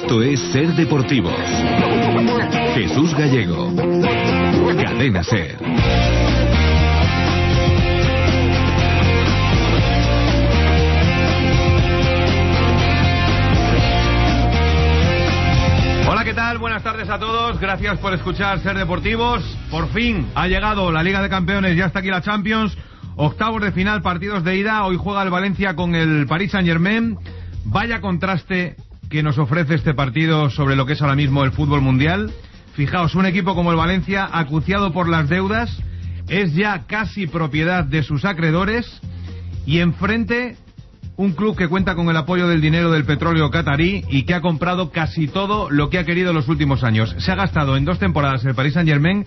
Esto es Ser Deportivos. Jesús Gallego. Cadena Ser. Hola, ¿qué tal? Buenas tardes a todos. Gracias por escuchar Ser Deportivos. Por fin ha llegado la Liga de Campeones, ya está aquí la Champions. Octavos de final, partidos de ida. Hoy juega el Valencia con el Paris Saint-Germain. Vaya contraste que nos ofrece este partido sobre lo que es ahora mismo el fútbol mundial. Fijaos, un equipo como el Valencia, acuciado por las deudas, es ya casi propiedad de sus acreedores, y enfrente un club que cuenta con el apoyo del dinero del petróleo catarí y que ha comprado casi todo lo que ha querido en los últimos años. Se ha gastado en 2 temporadas el Paris Saint-Germain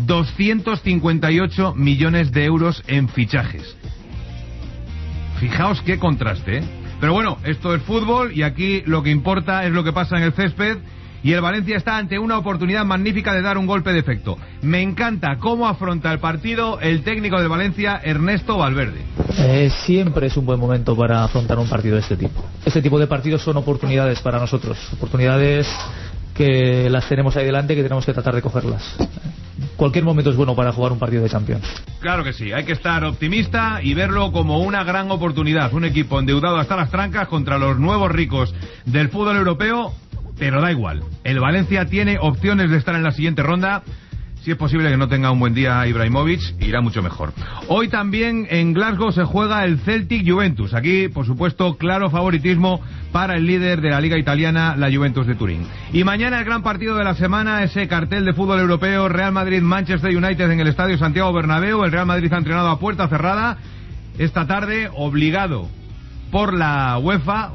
258 millones de euros en fichajes. Fijaos qué contraste, ¿eh? Pero bueno, esto es fútbol y aquí lo que importa es lo que pasa en el césped, y el Valencia está ante una oportunidad magnífica de dar un golpe de efecto. Me encanta cómo afronta el partido el técnico del Valencia, Ernesto Valverde. Siempre es un buen momento para afrontar un partido de este tipo. Este tipo de partidos son oportunidades para nosotros, oportunidades que las tenemos ahí delante, que tenemos que tratar de cogerlas. Cualquier momento es bueno para jugar un partido de Champions. Claro que sí, hay que estar optimista y verlo como una gran oportunidad. Un equipo endeudado hasta las trancas contra los nuevos ricos del fútbol europeo, pero da igual. El Valencia tiene opciones de estar en la siguiente ronda. Si es posible que no tenga un buen día Ibrahimovic, irá mucho mejor. Hoy también en Glasgow se juega el Celtic Juventus. Aquí, por supuesto, claro favoritismo para el líder de la Liga Italiana, la Juventus de Turín. Y mañana el gran partido de la semana, ese cartel de fútbol europeo, Real Madrid-Manchester United en el Estadio Santiago Bernabéu. El Real Madrid ha entrenado a puerta cerrada. Esta tarde, obligado por la UEFA,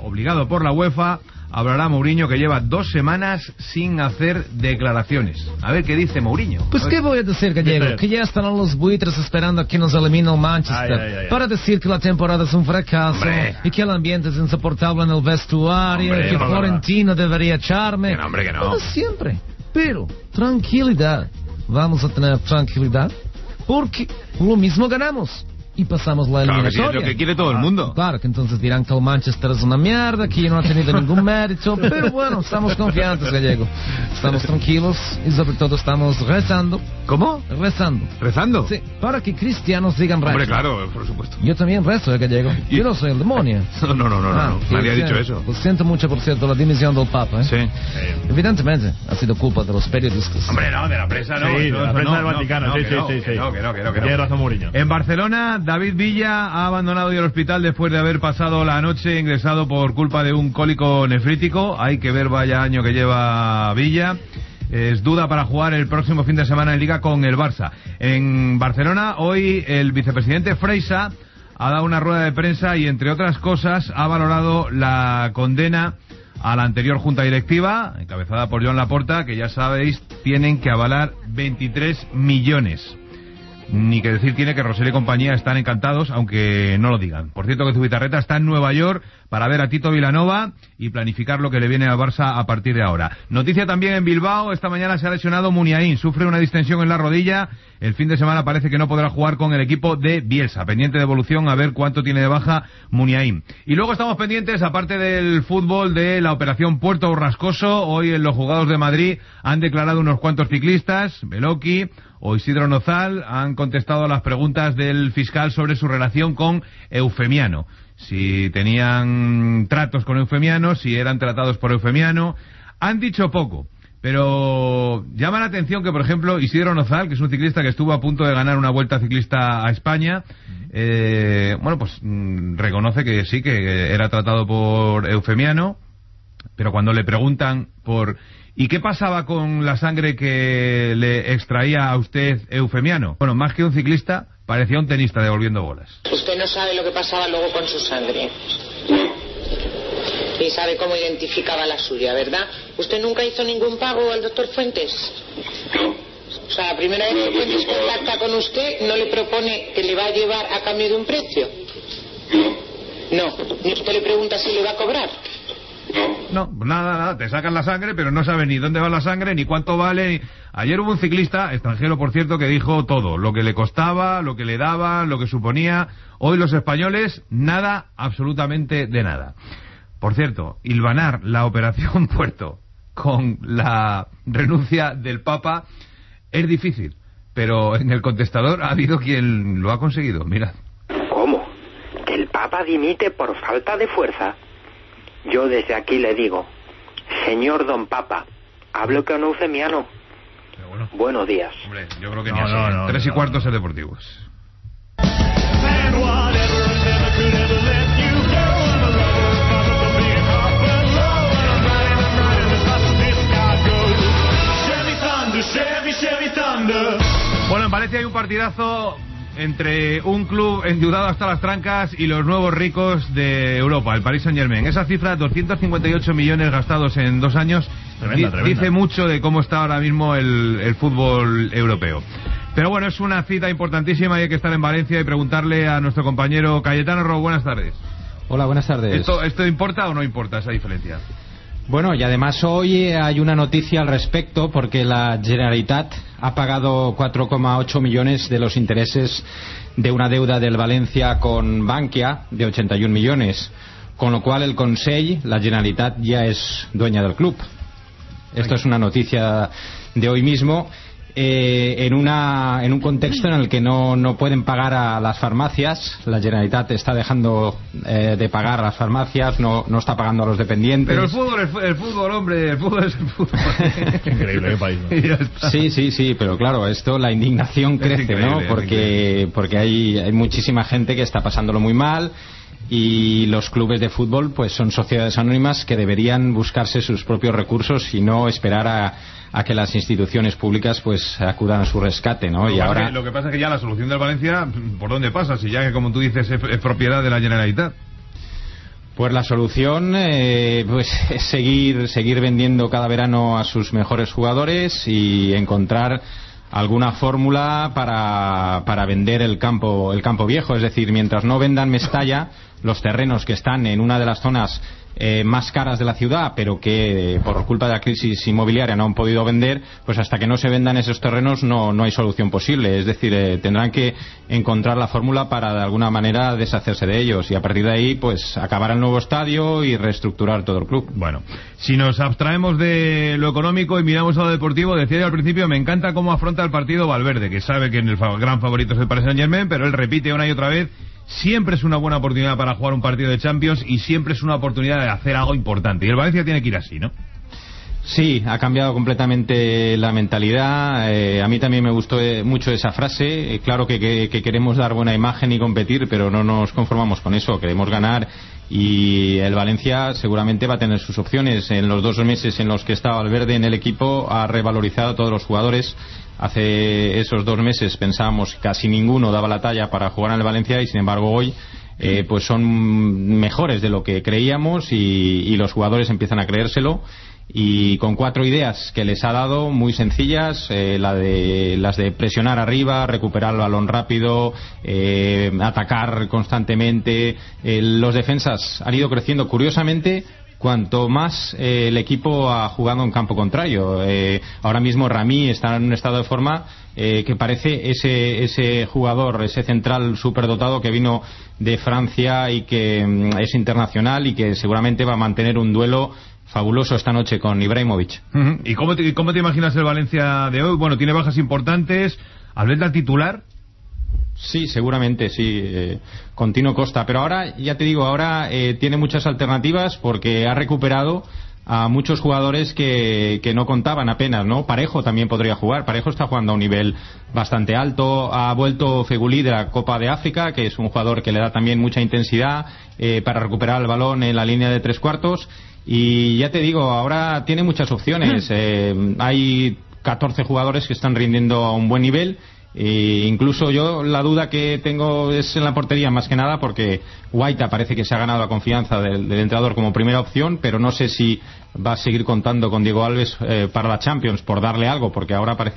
hablará Mourinho, que lleva 2 semanas sin hacer declaraciones. A ver qué dice Mourinho. Pues qué voy a decir, Gallego, que ya están los buitres esperando a que nos elimine el Manchester, para decir que la temporada es un fracaso, y que el ambiente es insoportable en el vestuario, y que Florentino debería echarme. Que no. Como siempre. Pero, tranquilidad. Vamos a tener tranquilidad, porque lo mismo ganamos y pasamos la eliminatoria. Claro, que sí, es lo que quiere todo el mundo. Claro, que entonces dirán que el Manchester es una mierda, que no ha tenido ningún mérito, pero bueno, estamos confiantes, Gallego. Estamos tranquilos y sobre todo estamos rezando. ¿Cómo? ¿Rezando? Sí, para que cristianos digan rezo. Hombre, claro, por supuesto. Yo también rezo, Gallego. Yo no soy el demonio. No. Nadie ha dicho eso. Lo siento mucho, por cierto, la dimisión del Papa, ¿eh? Sí. Evidentemente, ha sido culpa de los periodistas. Hombre, no, de la prensa no. Sí, de la prensa del Vaticano, sí. Que Tiene razón Mourinho. En Barcelona, David Villa ha abandonado ya el hospital después de haber pasado la noche ingresado por culpa de un cólico nefrítico. Hay que ver vaya año que lleva Villa. Es duda para jugar el próximo fin de semana en Liga con el Barça. En Barcelona, hoy el vicepresidente Freixa ha dado una rueda de prensa y, entre otras cosas, ha valorado la condena a la anterior junta directiva, encabezada por Joan Laporta, que ya sabéis, tienen que avalar 23 millones. Ni que decir tiene que Rosell y compañía están encantados, aunque no lo digan. Por cierto, que Zubizarreta está en Nueva York para ver a Tito Vilanova y planificar lo que le viene al Barça a partir de ahora. Noticia también en Bilbao: esta mañana se ha lesionado Muniain, sufre una distensión en la rodilla. El fin de semana parece que no podrá jugar con el equipo de Bielsa. Pendiente de evolución, a ver cuánto tiene de baja Muniain. Y luego estamos pendientes, aparte del fútbol, de la operación Puerto Borrascoso. Hoy en los juzgados de Madrid han declarado unos cuantos ciclistas, Beloki o Isidro Nozal, han contestado a las preguntas del fiscal sobre su relación con Eufemiano. Si tenían tratos con Eufemiano, si eran tratados por Eufemiano. Han dicho poco, pero llama la atención que, por ejemplo, Isidro Nozal, que es un ciclista que estuvo a punto de ganar una Vuelta Ciclista a España, reconoce que sí, que era tratado por Eufemiano, pero cuando le preguntan por ¿y qué pasaba con la sangre que le extraía a usted Eufemiano? Bueno, más que un ciclista, parecía un tenista devolviendo bolas. Usted no sabe lo que pasaba luego con su sangre. Y sabe cómo identificaba la suya, ¿verdad? ¿Usted nunca hizo ningún pago al doctor Fuentes? O sea, la primera vez que Fuentes contacta con usted, ¿no le propone que le va a llevar a cambio de un precio? No. ¿Ni usted le pregunta si le va a cobrar? No, nada, te sacan la sangre, pero no saben ni dónde va la sangre, ni cuánto vale. Ayer hubo un ciclista, extranjero por cierto, que dijo todo, lo que le costaba, lo que le daban, lo que suponía. Hoy los españoles, nada, absolutamente de nada. Por cierto, hilvanar la operación Puerto con la renuncia del Papa es difícil, pero en el contestador ha habido quien lo ha conseguido. Mirad. ¿Cómo? ¿Que el Papa dimite por falta de fuerza? Yo desde aquí le digo, señor Don Papa, hablo con eufemiano. Bueno. Buenos días. Hombre, yo creo que ni así. 3:15 en Deportivos. Bueno, en Valencia hay un partidazo entre un club endeudado hasta las trancas y los nuevos ricos de Europa, el Paris Saint-Germain. Esa cifra, 258 millones gastados en 2 años, tremenda. Dice mucho de cómo está ahora mismo el fútbol europeo. Pero bueno, es una cita importantísima y hay que estar en Valencia y preguntarle a nuestro compañero Cayetano Ro. Buenas tardes. Hola, buenas tardes. ¿Esto importa o no importa esa diferencia? Bueno, y además hoy hay una noticia al respecto porque la Generalitat ha pagado 4,8 millones de los intereses de una deuda del Valencia con Bankia de 81 millones, con lo cual el Consell, la Generalitat, ya es dueña del club. Esto es una noticia de hoy mismo. En un contexto en el que no pueden pagar a las farmacias. La Generalitat está dejando de pagar a las farmacias, no está pagando a los dependientes. Pero el fútbol, hombre, el fútbol es el fútbol. Increíble, qué país, ¿no? Sí, pero claro, esto, la indignación crece, ¿no? Porque hay muchísima gente que está pasándolo muy mal. Y los clubes de fútbol pues son sociedades anónimas que deberían buscarse sus propios recursos y no esperar a que las instituciones públicas pues acudan a su rescate, ¿no? Lo que pasa es que ya la solución del Valencia, ¿por dónde pasa? Si ya que, como tú dices, es propiedad de la Generalitat. Pues la solución pues es seguir vendiendo cada verano a sus mejores jugadores y encontrar alguna fórmula para vender el campo viejo. Es decir, mientras no vendan Mestalla, los terrenos que están en una de las zonas más caras de la ciudad, pero que por culpa de la crisis inmobiliaria no han podido vender, pues hasta que no se vendan esos terrenos no hay solución posible. Es decir, tendrán que encontrar la fórmula para de alguna manera deshacerse de ellos y a partir de ahí pues acabar el nuevo estadio y reestructurar todo el club. Bueno, si nos abstraemos de lo económico y miramos a lo deportivo, decía yo al principio, me encanta cómo afronta el partido Valverde, que sabe que el gran favorito es el Paris Saint-Germain, pero él repite una y otra vez, siempre es una buena oportunidad para jugar un partido de Champions y siempre es una oportunidad de hacer algo importante. Y el Valencia tiene que ir así, ¿no? Sí, ha cambiado completamente la mentalidad. A mí también me gustó mucho esa frase. Claro que queremos dar buena imagen y competir, pero no nos conformamos con eso. Queremos ganar y el Valencia seguramente va a tener sus opciones. En los 2 meses en los que está Valverde en el equipo ha revalorizado a todos los jugadores. Hace esos 2 meses pensábamos que casi ninguno daba la talla para jugar en el Valencia y sin embargo hoy pues son mejores de lo que creíamos y los jugadores empiezan a creérselo y con 4 ideas que les ha dado muy sencillas, las de presionar arriba, recuperar el balón rápido, atacar constantemente. Los defensas han ido creciendo curiosamente cuanto más el equipo ha jugado en campo contrario. Ahora mismo Rami está en un estado de forma que parece ese jugador, ese central superdotado que vino de Francia y que es internacional y que seguramente va a mantener un duelo fabuloso esta noche con Ibrahimovic. ¿Y cómo te imaginas el Valencia de hoy? Bueno, tiene bajas importantes. ¿Albert titular? Sí, seguramente, sí. Continuo Costa. Pero ahora, ya te digo, tiene muchas alternativas porque ha recuperado a muchos jugadores que no contaban apenas, ¿no? Parejo también podría jugar. Parejo está jugando a un nivel bastante alto. Ha vuelto Feguli de la Copa de África, que es un jugador que le da también mucha intensidad para recuperar el balón en la línea de 3/4. Y ya te digo, ahora tiene muchas opciones. Hay 14 jugadores que están rindiendo a un buen nivel. Incluso yo la duda que tengo es en la portería más que nada porque Guaita parece que se ha ganado la confianza del entrenador como primera opción, pero no sé si va a seguir contando con Diego Alves para la Champions por darle algo, porque ahora parece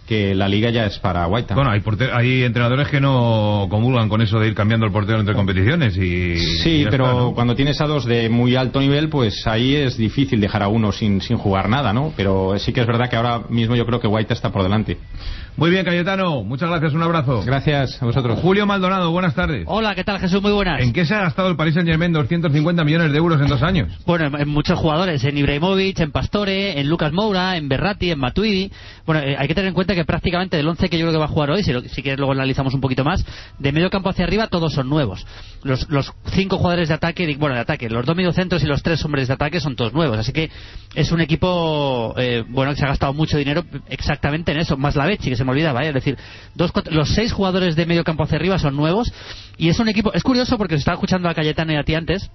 que la liga ya es para Guaita. Bueno, hay entrenadores que no comulgan con eso de ir cambiando el portero entre competiciones y sí, pero está, ¿no? Cuando tienes a dos de muy alto nivel, pues ahí es difícil dejar a uno sin jugar nada, ¿no? Pero sí que es verdad que ahora mismo yo creo que Guaita está por delante. Muy bien, Cayetano, muchas gracias, un abrazo. Gracias a vosotros. Julio Maldonado, buenas tardes. Hola, ¿qué tal, Jesús? Muy buenas. ¿En qué se ha gastado el Paris Saint-Germain 250 millones de euros en 2 años? Bueno, en muchos jugadores, en Ibrahimovic, en Pastore, en Lucas Moura, en Berratti, en Matuidi. Bueno, hay que tener en cuenta que prácticamente del 11 que yo creo que va a jugar hoy, si quieres luego analizamos un poquito más, de medio campo hacia arriba todos son nuevos. Los 5 jugadores de ataque, los 2 mediocentros y los 3 hombres de ataque son todos nuevos, así que es un equipo que se ha gastado mucho dinero exactamente en eso, más la Becci, que se me olvidaba, es decir, los 6 jugadores de medio campo hacia arriba son nuevos, y es un equipo, es curioso porque se estaba escuchando a Cayetano y a ti antes,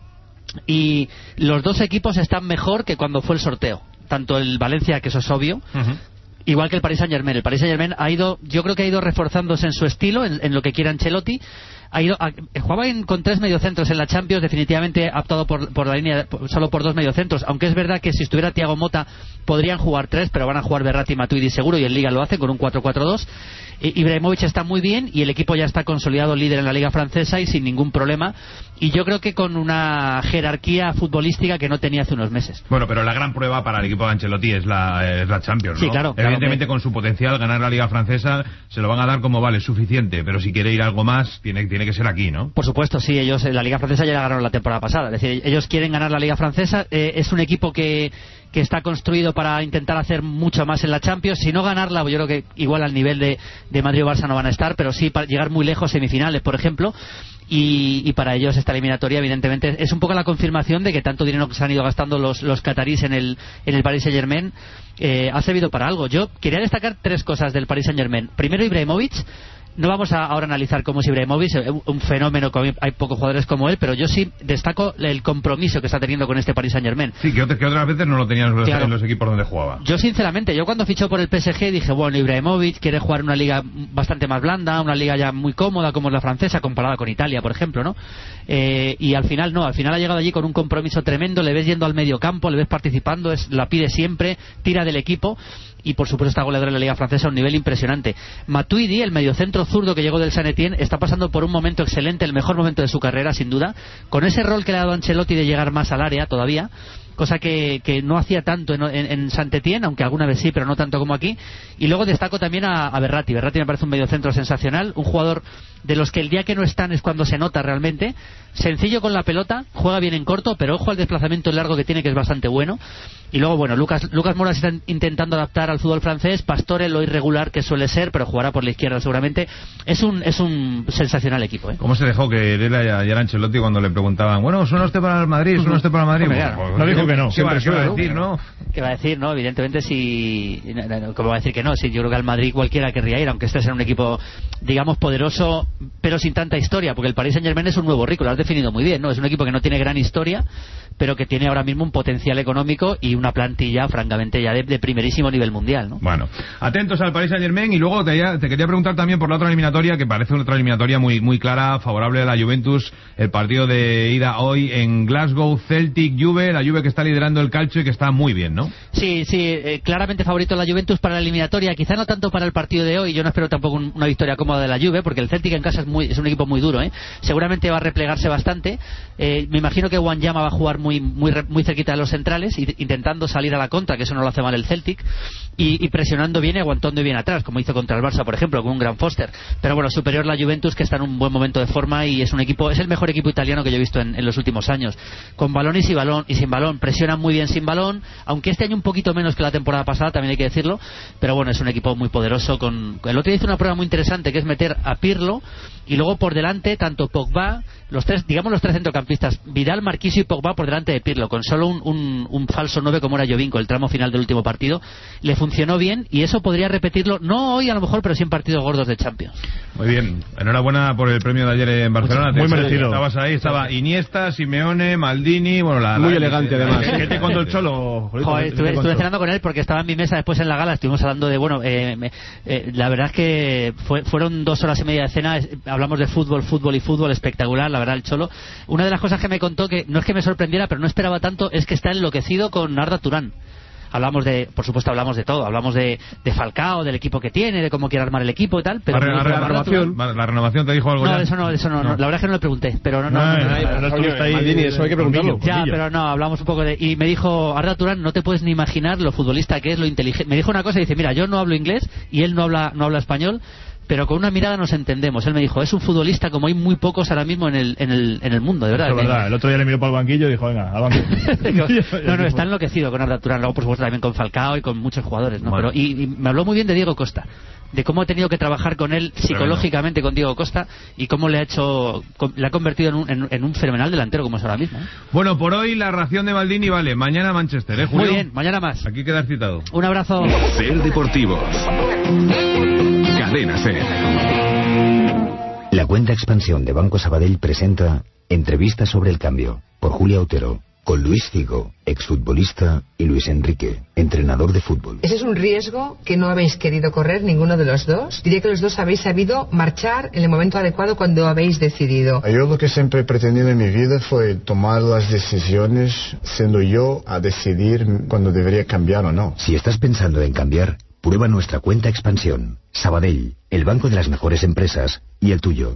y los 2 equipos están mejor que cuando fue el sorteo, tanto el Valencia, que eso es obvio, igual que el Paris Saint-Germain. El Paris Saint-Germain yo creo que ha ido reforzándose en su estilo, en lo que quiera Ancelotti. Jugaba con 3 mediocentros en la Champions, definitivamente ha optado por la línea solo por 2 mediocentros, aunque es verdad que si estuviera Thiago Motta podrían jugar 3, pero van a jugar Berratti y Matuidi seguro, y en Liga lo hacen con un 4-4-2. Ibrahimovic está muy bien y el equipo ya está consolidado líder en la Liga Francesa y sin ningún problema, y yo creo que con una jerarquía futbolística que no tenía hace unos meses. Bueno, pero la gran prueba para el equipo de Ancelotti es la Champions, ¿no? Sí, claro. Evidentemente con su potencial ganar la Liga Francesa se lo van a dar como vale, suficiente, pero si quiere ir algo más tiene que ser aquí, ¿no? Por supuesto, sí, ellos la Liga Francesa ya la ganaron la temporada pasada, es decir, ellos quieren ganar la Liga Francesa, es un equipo que está construido para intentar hacer mucho más en la Champions, si no ganarla, yo creo que igual al nivel de Madrid o Barça no van a estar, pero sí para llegar muy lejos, semifinales por ejemplo, y para ellos esta eliminatoria evidentemente es un poco la confirmación de que tanto dinero que se han ido gastando los catarís en el Paris Saint-Germain ha servido para algo. Yo quería destacar 3 cosas del Paris Saint-Germain. Primero, Ibrahimovic. No vamos a ahora analizar cómo es Ibrahimovic, un fenómeno, hay pocos jugadores como él, pero yo sí destaco el compromiso que está teniendo con este Paris Saint-Germain. Sí, que otras veces no lo tenían en los equipos donde jugaba. Yo sinceramente, cuando fichó por el PSG dije, bueno, Ibrahimovic quiere jugar una liga bastante más blanda, una liga ya muy cómoda como es la francesa, comparada con Italia, por ejemplo, ¿no? Y al final no, al final ha llegado allí con un compromiso tremendo, le ves yendo al medio campo, le ves participando, la pide siempre, tira del equipo, y por supuesto está goleador en la Liga Francesa a un nivel impresionante. Matuidi, el mediocentro zurdo que llegó del Saint-Étienne, está pasando por un momento excelente, el mejor momento de su carrera sin duda, con ese rol que le ha dado Ancelotti de llegar más al área todavía, cosa que no hacía tanto en Saint-Étienne, aunque alguna vez sí, pero no tanto como aquí. Y luego destaco también a Berratti. Berratti me parece un mediocentro sensacional, un jugador de los que el día que no están es cuando se nota realmente, sencillo con la pelota, juega bien en corto, pero ojo al desplazamiento largo que tiene, que es bastante bueno. Y luego, bueno, Lucas Moura se está intentando adaptar al fútbol francés, Pastore lo irregular que suele ser, pero jugará por la izquierda seguramente. Es un sensacional equipo, ¿eh? ¿Cómo se dejó que él y Ancelotti cuando le preguntaban, bueno, ¿suena usted para el Madrid? ¿Suena usted para el Madrid? No dijo que no. ¿Qué va a decir, no? ¿Qué va a decir, no? Evidentemente, ¿cómo va a decir que no? Sí, yo creo que al Madrid cualquiera querría ir, aunque este sea un equipo, digamos, poderoso, pero sin tanta historia, porque el Paris Saint-Germain es un nuevo rico, lo has definido muy bien, ¿no? Es un equipo que no tiene gran historia, pero que tiene ahora mismo un potencial económico y una plantilla, francamente, ya de primerísimo nivel mundial, ¿no? Bueno, atentos al Paris Saint-Germain, y luego te quería preguntar también por la otra eliminatoria, que parece una otra eliminatoria muy clara, favorable a la Juventus, el partido de ida hoy en Glasgow, Celtic Juve, la Juve que está liderando el calcio y que está muy bien, ¿no? Sí, claramente favorito la Juventus para la eliminatoria, quizá no tanto para el partido de hoy, yo no espero tampoco una victoria cómoda de la Juve, porque el Celtic en casa es un equipo muy duro, ¿eh? Seguramente va a replegarse bastante, me imagino que Wanyama va a jugar muy cerquita de los centrales, intentando salir a la contra, que eso no lo hace mal el Celtic, y presionando bien y aguantando bien atrás, como hizo contra el Barça, por ejemplo, con un gran Foster. Pero bueno, superior la Juventus, que está en un buen momento de forma, y es el mejor equipo italiano que yo he visto en los últimos años, con balón y sin balón, presionan muy bien sin balón, aunque este año un poquito menos que la temporada pasada, también hay que decirlo, pero bueno, es un equipo muy poderoso. El otro día hizo una prueba muy interesante, que es meter a Pirlo, y luego por delante tanto Pogba, los tres centrocampistas, Vidal, Marquisio y Pogba por delante de Pirlo, con solo un falso 9 como era Jovinko, el tramo final del último partido. Le funcionó bien, y eso podría repetirlo, no hoy a lo mejor, pero sí en partidos gordos de Champions. Muy bien, enhorabuena por el premio de ayer en Barcelona. Muy merecido. Estabas ahí, estaba Iniesta, Simeone, Maldini, muy elegante además. ¿Qué te contó el Cholo? Joder, estuve cenando con él porque estaba en mi mesa después en la gala, estuvimos hablando de, la verdad es que fueron 2 horas y media de cena, hablamos de fútbol espectacular, la verdad, el Cholo. Una de las cosas que me contó, que no es que me sorprendiera, pero no esperaba tanto, es que está enloquecido con Arda Turán. Hablamos por supuesto hablamos de todo, hablamos de Falcao, del equipo que tiene, de cómo quiere armar el equipo y tal, pero la renovación te dijo algo. No, eso no, la verdad es que no le pregunté, pero eso hay que preguntarlo. Ya, pero no, hablamos un poco y me dijo, Arda Turán, no te puedes ni imaginar lo futbolista que es, lo inteligente. Me dijo una cosa y dice, mira, yo no hablo inglés y él no habla español, pero con una mirada nos entendemos. Él me dijo, es un futbolista como hay muy pocos ahora mismo en el mundo, de verdad. Es verdad. El otro día le miró para el banquillo y dijo, venga, al banco. no, está enloquecido con Arda Turán. Luego, por supuesto, también con Falcao y con muchos jugadores, ¿no? Bueno. Pero, y me habló muy bien de Diego Costa, de cómo he tenido que trabajar con él psicológicamente con Diego Costa y cómo le ha convertido en un fenomenal delantero como es ahora mismo. Bueno, por hoy la ración de Maldini vale. Mañana Manchester, ¿eh, Julio? Muy bien, mañana más. Aquí quedas citado. Un abrazo. Ser Deportivos. Cadena Ser. La cuenta Expansión de Banco Sabadell presenta Entrevista sobre el cambio, por Julia Otero, con Luis Figo, exfutbolista, y Luis Enrique, entrenador de fútbol. Ese es un riesgo que no habéis querido correr ninguno de los dos. Diría que los dos habéis sabido marchar en el momento adecuado cuando habéis decidido. Yo lo que siempre he pretendido en mi vida fue tomar las decisiones siendo yo a decidir cuando debería cambiar o no. Si estás pensando en cambiar, prueba nuestra cuenta Expansión. Sabadell, el banco de las mejores empresas, y el tuyo.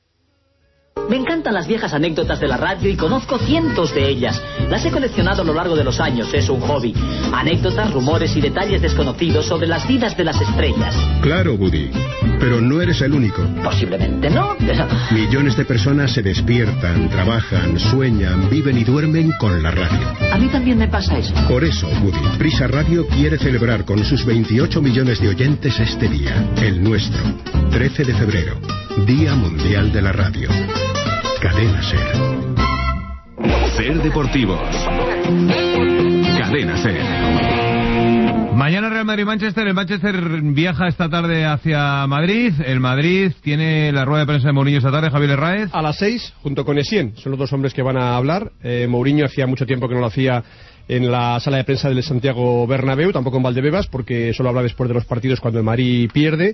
Me encantan las viejas anécdotas de la radio y conozco cientos de ellas. Las he coleccionado a lo largo de los años, es un hobby. Anécdotas, rumores y detalles desconocidos sobre las vidas de las estrellas. Claro, Woody, pero no eres el único. Posiblemente no, pero... Millones de personas se despiertan, trabajan, sueñan, viven y duermen con la radio. A mí también me pasa eso. Por eso, Woody, Prisa Radio quiere celebrar con sus 28 millones de oyentes este día, el nuestro, 13 de febrero, Día Mundial de la Radio. Cadena Ser. Ser Deportivos. Cadena Ser. Mañana Real Madrid-Manchester. El Manchester viaja esta tarde hacia Madrid. El Madrid tiene la rueda de prensa de Mourinho esta tarde, Javier Herráez. A las 6, junto con Essien. Son los dos hombres que van a hablar. Mourinho hacía mucho tiempo que no lo hacía en la sala de prensa del Santiago Bernabéu, tampoco en Valdebebas, porque solo habla después de los partidos cuando el Madrid pierde,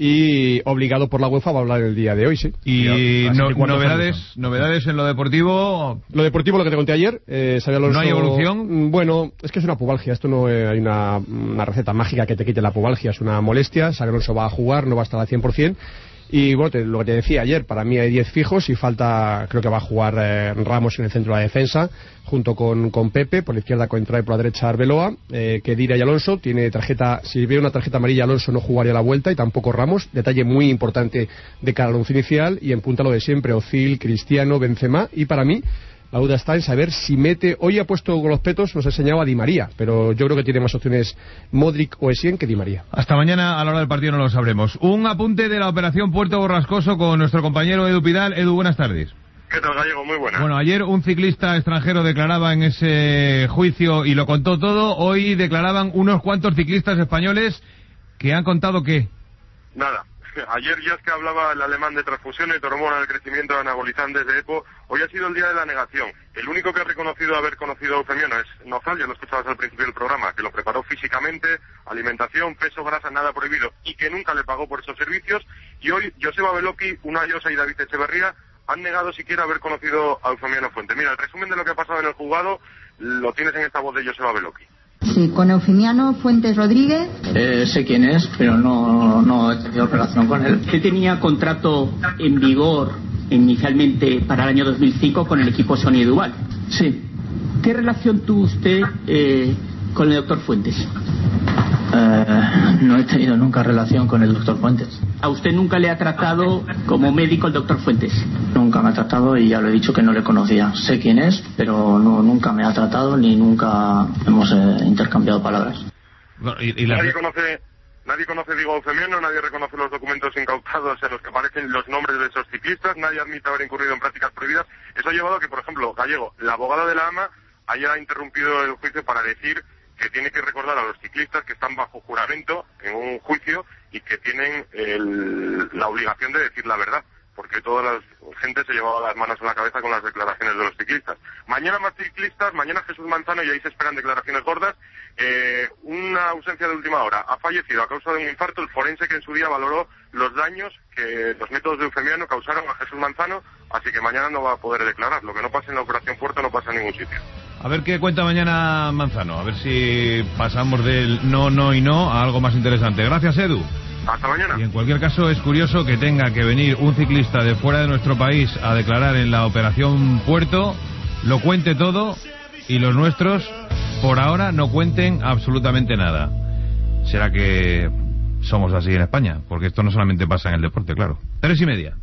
y obligado por la UEFA va a hablar el día de hoy, sí. Y novedades en lo deportivo. Lo deportivo, lo que te conté ayer, ¿No hay evolución? Bueno, es que es una pubalgia, esto no hay una receta mágica que te quite la pubalgia, es una molestia. Xabi Alonso va a jugar, no va a estar al 100%. Y bueno, lo que te decía ayer, para mí hay 10 fijos y falta, creo que va a jugar Ramos en el centro de la defensa, junto con Pepe, por la izquierda Coentrao y por la derecha Arbeloa, Khedira y Alonso. Tiene tarjeta, si hubiera una tarjeta amarilla, Alonso no jugaría la vuelta y tampoco Ramos, detalle muy importante de cara al once inicial, y en punta lo de siempre, Ozil, Cristiano, Benzema, y para mí la duda está en saber si mete. Hoy ha puesto con los petos, nos ha enseñado a Di María, pero yo creo que tiene más opciones Modric o Essien que Di María. Hasta mañana a la hora del partido no lo sabremos. Un apunte de la operación Puerto Borrascoso con nuestro compañero Edu Pidal. Edu, buenas tardes. ¿Qué tal, Gallego? Muy buena. Bueno, ayer un ciclista extranjero declaraba en ese juicio y lo contó todo. Hoy declaraban unos cuantos ciclistas españoles que han contado que... Nada. Ayer ya es que hablaba el alemán de transfusiones de hormona del crecimiento de anabolizantes de EPO. Hoy ha sido el día de la negación. El único que ha reconocido haber conocido a Eufemiano es Nozal, ya lo escuchabas al principio del programa, que lo preparó físicamente, alimentación, peso, grasa, nada prohibido, y que nunca le pagó por esos servicios. Y hoy Joseba Beloki, Unai Osa y David Echeverría han negado siquiera haber conocido a Eufemiano Fuente. Mira, el resumen de lo que ha pasado en el juzgado lo tienes en esta voz de Joseba Beloki. Sí, con Eufemiano Fuentes Rodríguez. Sé quién es, pero no he tenido relación con él. Él tenía contrato en vigor inicialmente para el año 2005 con el equipo Sony Duval. Sí. ¿Qué relación tuvo usted con el doctor Fuentes? No he tenido nunca relación con el doctor Fuentes. ¿A usted nunca le ha tratado como médico el doctor Fuentes? Nunca me ha tratado y ya lo he dicho que no le conocía. Sé quién es, pero nunca me ha tratado ni nunca hemos intercambiado palabras. Bueno, Nadie conoce, digo, Eufemiano, nadie reconoce los documentos incautados en los que aparecen los nombres de esos ciclistas, nadie admite haber incurrido en prácticas prohibidas. Eso ha llevado a que, por ejemplo, Gallego, la abogada de la AMA, haya interrumpido el juicio para decir que tiene que recordar a los ciclistas que están bajo juramento en un juicio y que tienen la obligación de decir la verdad, porque toda la gente se llevaba las manos en la cabeza con las declaraciones de los ciclistas. Mañana más ciclistas, mañana Jesús Manzano, y ahí se esperan declaraciones gordas. Una ausencia de última hora. Ha fallecido a causa de un infarto el forense que en su día valoró los daños que los métodos de Eufemiano causaron a Jesús Manzano, así que mañana no va a poder declarar. Lo que no pasa en la Operación Puerto no pasa en ningún sitio. A ver qué cuenta mañana Manzano, a ver si pasamos del no y no a algo más interesante. Gracias, Edu. Hasta mañana. Y en cualquier caso es curioso que tenga que venir un ciclista de fuera de nuestro país a declarar en la Operación Puerto, lo cuente todo y los nuestros por ahora no cuenten absolutamente nada. ¿Será que somos así en España? Porque esto no solamente pasa en el deporte, claro. 3:30.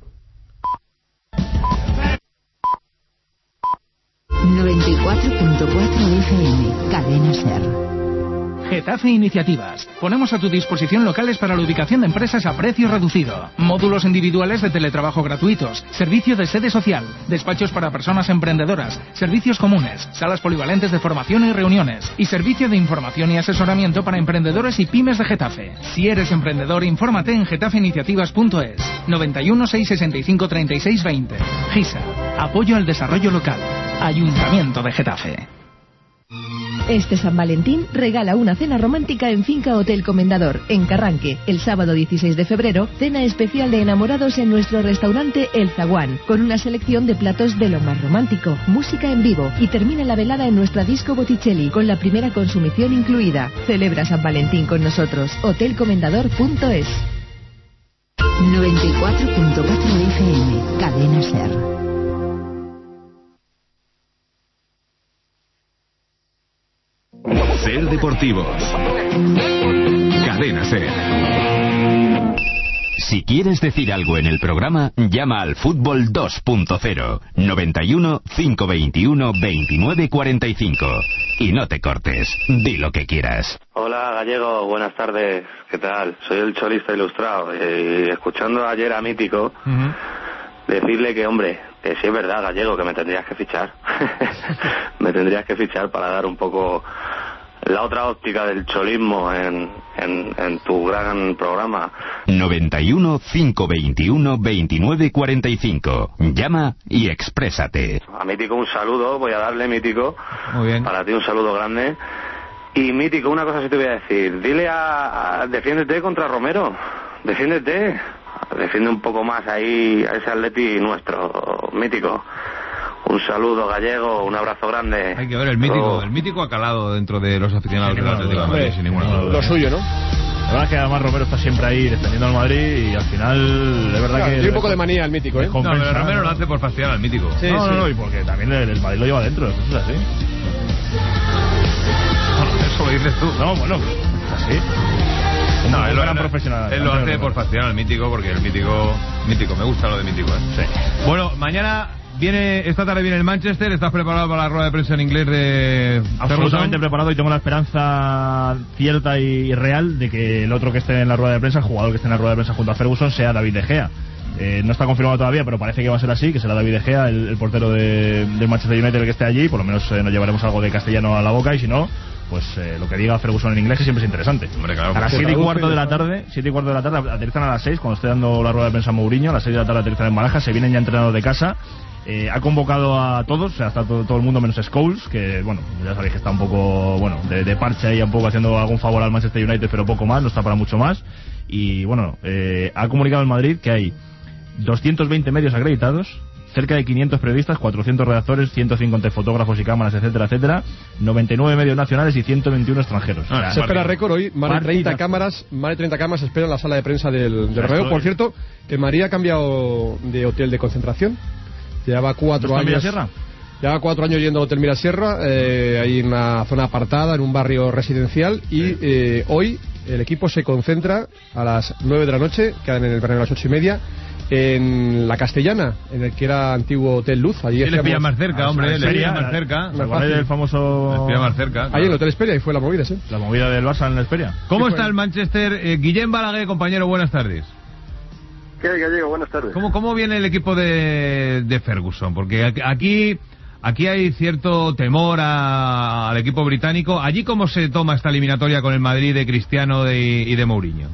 94.4 FM, Cadena SER. Getafe Iniciativas. Ponemos a tu disposición locales para la ubicación de empresas a precio reducido. Módulos individuales de teletrabajo gratuitos. Servicio de sede social. Despachos para personas emprendedoras. Servicios comunes. Salas polivalentes de formación y reuniones. Y servicio de información y asesoramiento para emprendedores y pymes de Getafe. Si eres emprendedor, infórmate en getafeiniciativas.es. 91 665 36 20. GISA. Apoyo al desarrollo local. Ayuntamiento de Getafe. Este San Valentín regala una cena romántica en Finca Hotel Comendador, en Carranque. El sábado 16 de febrero, cena especial de enamorados en nuestro restaurante El Zaguán, con una selección de platos de lo más romántico, música en vivo, y termina la velada en nuestra disco Botticelli, con la primera consumición incluida. Celebra San Valentín con nosotros. hotelcomendador.es. 94.4 FM, Cadena SER. Ser Deportivos. Cadena SER. Si quieres decir algo en el programa, llama al Fútbol 2.0 91 521 29 45 y no te cortes, di lo que quieras. Hola Gallego, buenas tardes, ¿qué tal? Soy el Cholista Ilustrado y escuchando ayer a Mítico, decirle que, hombre, que sí es verdad, Gallego, que me tendrías que fichar. Me tendrías que fichar para dar un poco la otra óptica del cholismo en tu gran programa. 91 521 29 45. Llama y exprésate. A Mítico un saludo, voy a darle, Mítico. Muy bien. Para ti un saludo grande. Y Mítico, una cosa sí te voy a decir. Dile defiéndete contra Romero. Defiéndete. Defiende un poco más ahí a ese Atleti nuestro, Mítico. Un saludo, Gallego, un abrazo grande. Hay que ver el Mítico ha calado dentro de los aficionados del Atlético de Madrid, sin ninguna duda. Lo suyo, ¿no? La verdad es que además Romero está siempre ahí defendiendo al Madrid y al final, de verdad, claro, que... Tiene un poco de manía al Mítico, ¿eh? No, pero Romero lo hace por fastidiar al Mítico. Sí, no, y porque también el Madrid lo lleva dentro, eso es así. Bueno, eso lo dices tú. No, bueno, así. No, él lo hace Romero. por fastidiar al Mítico, porque el Mítico, me gusta lo de Mítico, ¿eh? Sí. Bueno, esta tarde viene el Manchester. ¿Estás preparado para la rueda de prensa en inglés de Absolutamente preparado, y tengo la esperanza cierta y real de que el otro que esté en la rueda de prensa, el jugador que esté en la rueda de prensa junto a Ferguson, sea David De Gea. No está confirmado todavía, pero parece que va a ser así, que será David De Gea, el portero del Manchester United, el que esté allí. Por lo menos nos llevaremos algo de castellano a la boca, y si no, pues lo que diga Ferguson en inglés, que siempre es interesante. Hombre, claro, a las 7:15 de la tarde, aterrizan a las 6, cuando esté dando la rueda de prensa Mourinho. A las 6 de la tarde aterrizan en Barajas, se vienen ya entrenados de casa. Ha convocado a todos, o sea, está todo el mundo menos Scholes, que, bueno, ya sabéis que está un poco, bueno, de parche ahí, un poco haciendo algún favor al Manchester United, pero poco más, no está para mucho más. Y, bueno, ha comunicado el Madrid que hay 220 medios acreditados, cerca de 500 periodistas, 400 redactores, 150 fotógrafos y cámaras, etcétera, etcétera, 99 medios nacionales y 121 extranjeros. Se espera récord hoy, más de 30 cámaras se espera en la sala de prensa del Romeo. Por cierto, que María ha cambiado de hotel de concentración. Llevaba 4 años. Lleva 4 años yendo al Hotel Mirasierra, ahí en una zona apartada, en un barrio residencial, y hoy el equipo se concentra a las 9 de la noche, quedan en el verano a las 8:30, en la Castellana, en el que era antiguo Hotel Luz. Allí le pilla más cerca, hombre, le pilla más cerca. El famoso... Le pilla más cerca. Ahí en el Hotel Esperia, y fue la movida, sí. La movida del Barça en la Esperia. ¿Cómo está el Manchester? Guillem Balaguer, compañero, buenas tardes. ¿Qué hay, Gallego? Buenas tardes. ¿Cómo viene el equipo de Ferguson? Porque aquí hay cierto temor al equipo británico. ¿Allí cómo se toma esta eliminatoria con el Madrid de Cristiano y de Mourinho?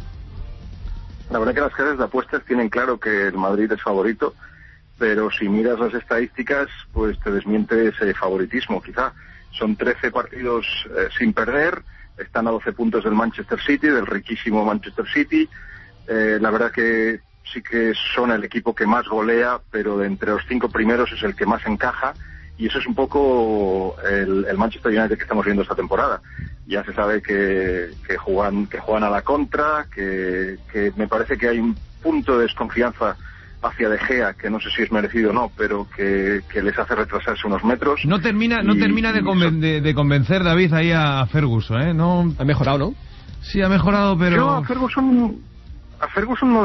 La verdad que las casas de apuestas tienen claro que el Madrid es favorito, pero si miras las estadísticas, pues te desmiente ese favoritismo, quizá. Son 13 partidos sin perder, están a 12 puntos del Manchester City, del riquísimo Manchester City. La verdad que sí que son el equipo que más golea, pero de entre los 5 primeros es el que más encaja, Y eso es un poco el Manchester United que estamos viendo esta temporada. Ya se sabe que juegan a la contra, que me parece que hay un punto de desconfianza hacia De Gea, que no sé si es merecido o no, pero que les hace retrasarse unos metros. No termina de convencer, David, ahí a Ferguson, ¿eh? No ha mejorado, ¿no? Sí, ha mejorado, pero... Yo a Ferguson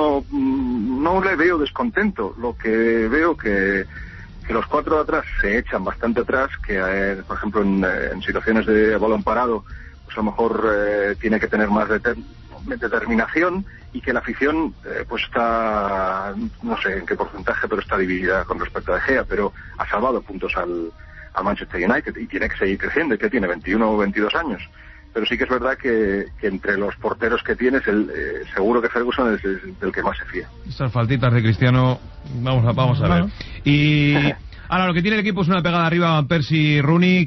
no le veo descontento. Lo que veo que los 4 de atrás se echan bastante atrás, que por ejemplo en situaciones de balón parado, pues a lo mejor tiene que tener más determinación, y que la afición pues está, no sé en qué porcentaje, pero está dividida con respecto a De Gea, pero ha salvado puntos al Manchester United y tiene que seguir creciendo, y que tiene 21 o 22 años. Pero sí que es verdad que entre los porteros que tienes, seguro que Ferguson es el que más se fía. Estas faltitas de Cristiano, vamos a ver. Y ahora lo que tiene el equipo es una pegada arriba a Van Persie y Rooney,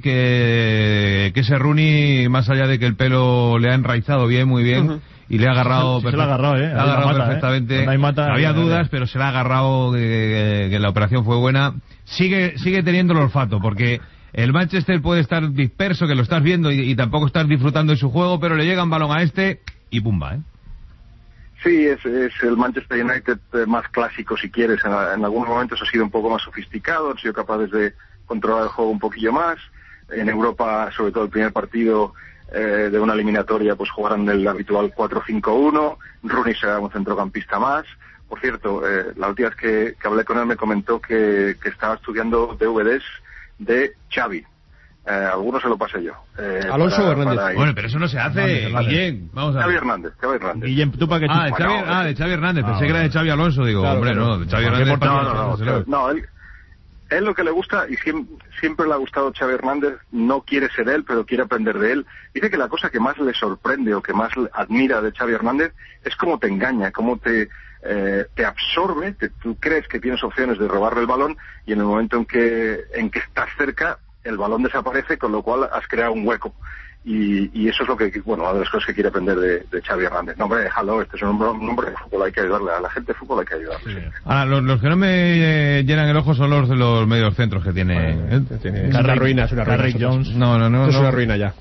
que ese Rooney, más allá de que el pelo le ha enraizado bien, muy bien, y le ha agarrado, se le ha agarrado, le ha agarrado perfectamente. Había dudas, pero se le ha agarrado, que la operación fue buena. Sigue teniendo el olfato, porque el Manchester puede estar disperso, que lo estás viendo, y tampoco estás disfrutando de su juego, pero le llega un balón a este y pumba, ¿eh? Sí, es el Manchester United más clásico, si quieres. En algunos momentos ha sido un poco más sofisticado, han sido capaces de controlar el juego un poquillo más. En Europa, sobre todo el primer partido de una eliminatoria, pues jugaron el habitual 4-5-1. Rooney será un centrocampista más. Por cierto, la última vez que hablé con él me comentó que estaba estudiando DVDs de Xavi. Algunos se lo pasé yo. Alonso o Hernández. Bueno, pero eso no se hace, Guillén. Vamos a ver. Xavi Hernández. Guillén, ¿tú para qué? De Xavi Hernández. Pensé que era de Xavi Alonso. Digo, claro, hombre, no, de Xavi Hernández. No, él lo que le gusta, y siempre le ha gustado Xavi Hernández, no quiere ser él, pero quiere aprender de él. Dice que la cosa que más le sorprende o que más admira de Xavi Hernández es cómo te engaña, cómo te absorbe, tú crees que tienes opciones de robarle el balón, y en el momento en que estás cerca, el balón desaparece, con lo cual has creado un hueco. Y eso es lo que, una de las cosas que quiere aprender de Xavi Hernández. No, hombre, déjalo, este es un hombre de fútbol, hay que ayudarle, a la gente de fútbol hay que ayudarle. Sí. Ahora, los que no me llenan el ojo son los de los medios centros que tiene. Es una ruina, Carrick Jones. No. Es una ruina ya.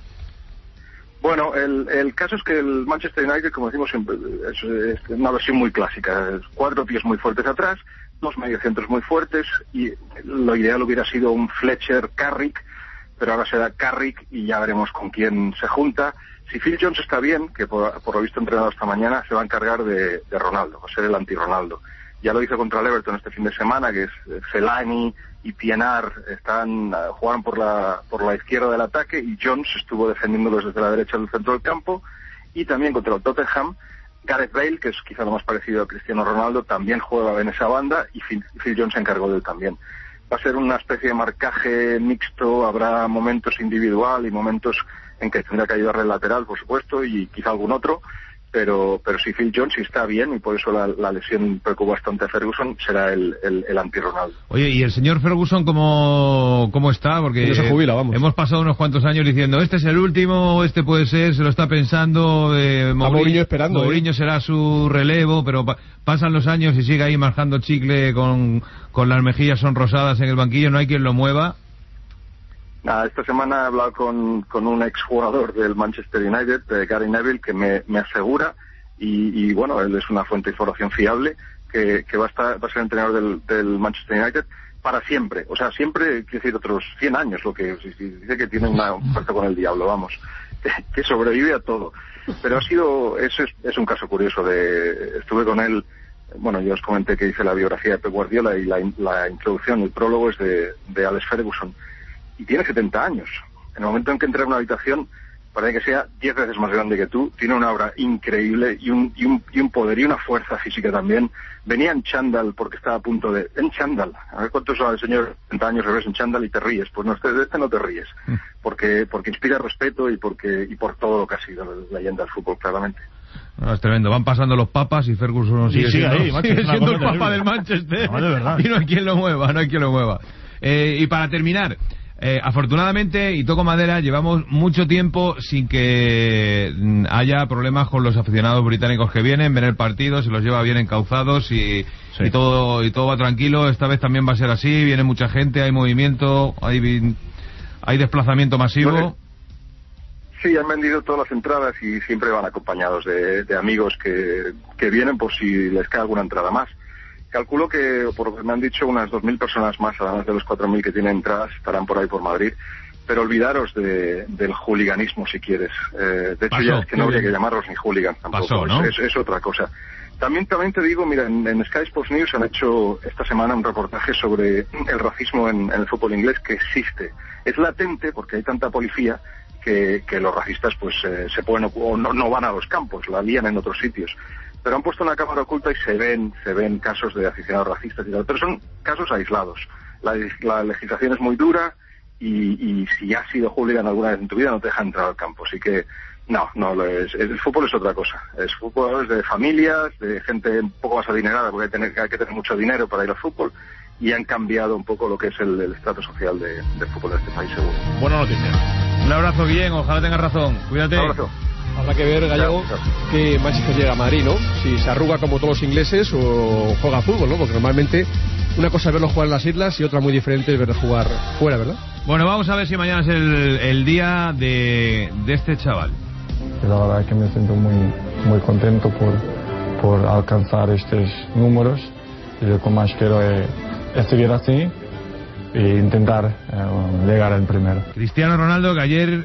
Bueno, el caso es que el Manchester United, como decimos siempre, es una versión muy clásica. 4 tíos muy fuertes atrás, 2 mediocentros muy fuertes, y lo ideal hubiera sido un Fletcher-Carrick, pero ahora será Carrick y ya veremos con quién se junta. Si Phil Jones está bien, que por lo visto entrenado esta mañana, se va a encargar de Ronaldo, va a ser el anti-Ronaldo. Ya lo hizo contra el Everton este fin de semana, que es Fellaini y Pienaar jugaron por la izquierda del ataque, y Jones estuvo defendiéndolos desde la derecha del centro del campo. Y también contra el Tottenham, Gareth Bale, que es quizá lo más parecido a Cristiano Ronaldo, también juega en esa banda, y Phil Jones se encargó de él también. Va a ser una especie de marcaje mixto, habrá momentos individual y momentos en que tendrá que ayudarle el lateral, por supuesto, y quizá algún otro, pero si Phil Jones está bien, y por eso la lesión preocupa bastante a Ferguson, será el anti-Ronaldo. Oye, ¿y el señor Ferguson cómo está? Porque no se jubila, vamos. Hemos pasado unos cuantos años diciendo, este es el último, este puede ser, se lo está pensando, Mourinho esperando. Mourinho será su relevo, pero pasan los años y sigue ahí marcando chicle con las mejillas sonrosadas en el banquillo, no hay quien lo mueva. Nada, esta semana he hablado con un exjugador del Manchester United, Gary Neville, que me asegura, y bueno, él es una fuente de información fiable, que va a ser entrenador del Manchester United para siempre. O sea, siempre, quiere decir, otros 100 años, lo que dice que tiene un pacto con el diablo, vamos, que sobrevive a todo. Pero es un caso curioso. Estuve con él, bueno, yo os comenté que hice la biografía de Pep Guardiola, y la introducción, el prólogo es de Alex Ferguson. Y tiene 70 años. En el momento en que entra en una habitación, parece que sea 10 veces más grande que tú, tiene una obra increíble y un poder y una fuerza física también. Venía en chándal porque estaba a punto de... En chándal. A ver cuántos el señor 70 años regresa en chándal y te ríes. Pues no, este no te ríes. Porque inspira respeto y por todo lo que ha sido la leyenda del fútbol, claramente. No, es tremendo. Van pasando los papas y Ferguson sigue siendo el papa del Manchester. No, de verdad. Y no hay quien lo mueva, Y para terminar, Afortunadamente, y toco madera, llevamos mucho tiempo sin que haya problemas con los aficionados británicos que vienen, ven el partido, se los lleva bien encauzados y todo va tranquilo. Esta vez también va a ser así, viene mucha gente, hay movimiento, hay desplazamiento masivo. Bueno, sí, han vendido todas las entradas y siempre van acompañados de amigos que vienen por si les cae alguna entrada más. Calculo que, por lo que me han dicho, unas 2.000 personas más, además de los 4.000 que tienen entradas, estarán por ahí por Madrid. Pero olvidaros del hooliganismo, si quieres. De hecho, ya es que no habría que llamarlos ni hooligans tampoco. Pasó, ¿no? Es otra cosa. También te digo, mira, en Sky Sports News han hecho esta semana un reportaje sobre el racismo en el fútbol inglés, que existe. Es latente porque hay tanta policía que los racistas pues se pueden o no van a los campos, la lían en otros sitios. Pero han puesto una cámara oculta y se ven casos de aficionados racistas y tal, pero son casos aislados. La legislación es muy dura y si has sido hooligan alguna vez en tu vida no te deja entrar al campo, así que no el fútbol es otra cosa. Es fútbol de familias, de gente un poco más adinerada, porque hay que tener mucho dinero para ir al fútbol, y han cambiado un poco lo que es el estrato social del fútbol de este país, seguro. Buena noticia. Un abrazo, Guillén, ojalá tengas razón. Cuídate. Un abrazo. Habrá que ver, Gallego, que Manchester llega a Madrid, ¿no? Si se arruga como todos los ingleses o juega fútbol, ¿no? Porque normalmente una cosa es verlo jugar en las islas y otra muy diferente es verlo jugar fuera, ¿verdad? Bueno, vamos a ver si mañana es el día de este chaval. La verdad es que me siento muy contento por alcanzar estos números. Y lo que más quiero es seguir así e intentar llegar al primero. Cristiano Ronaldo, que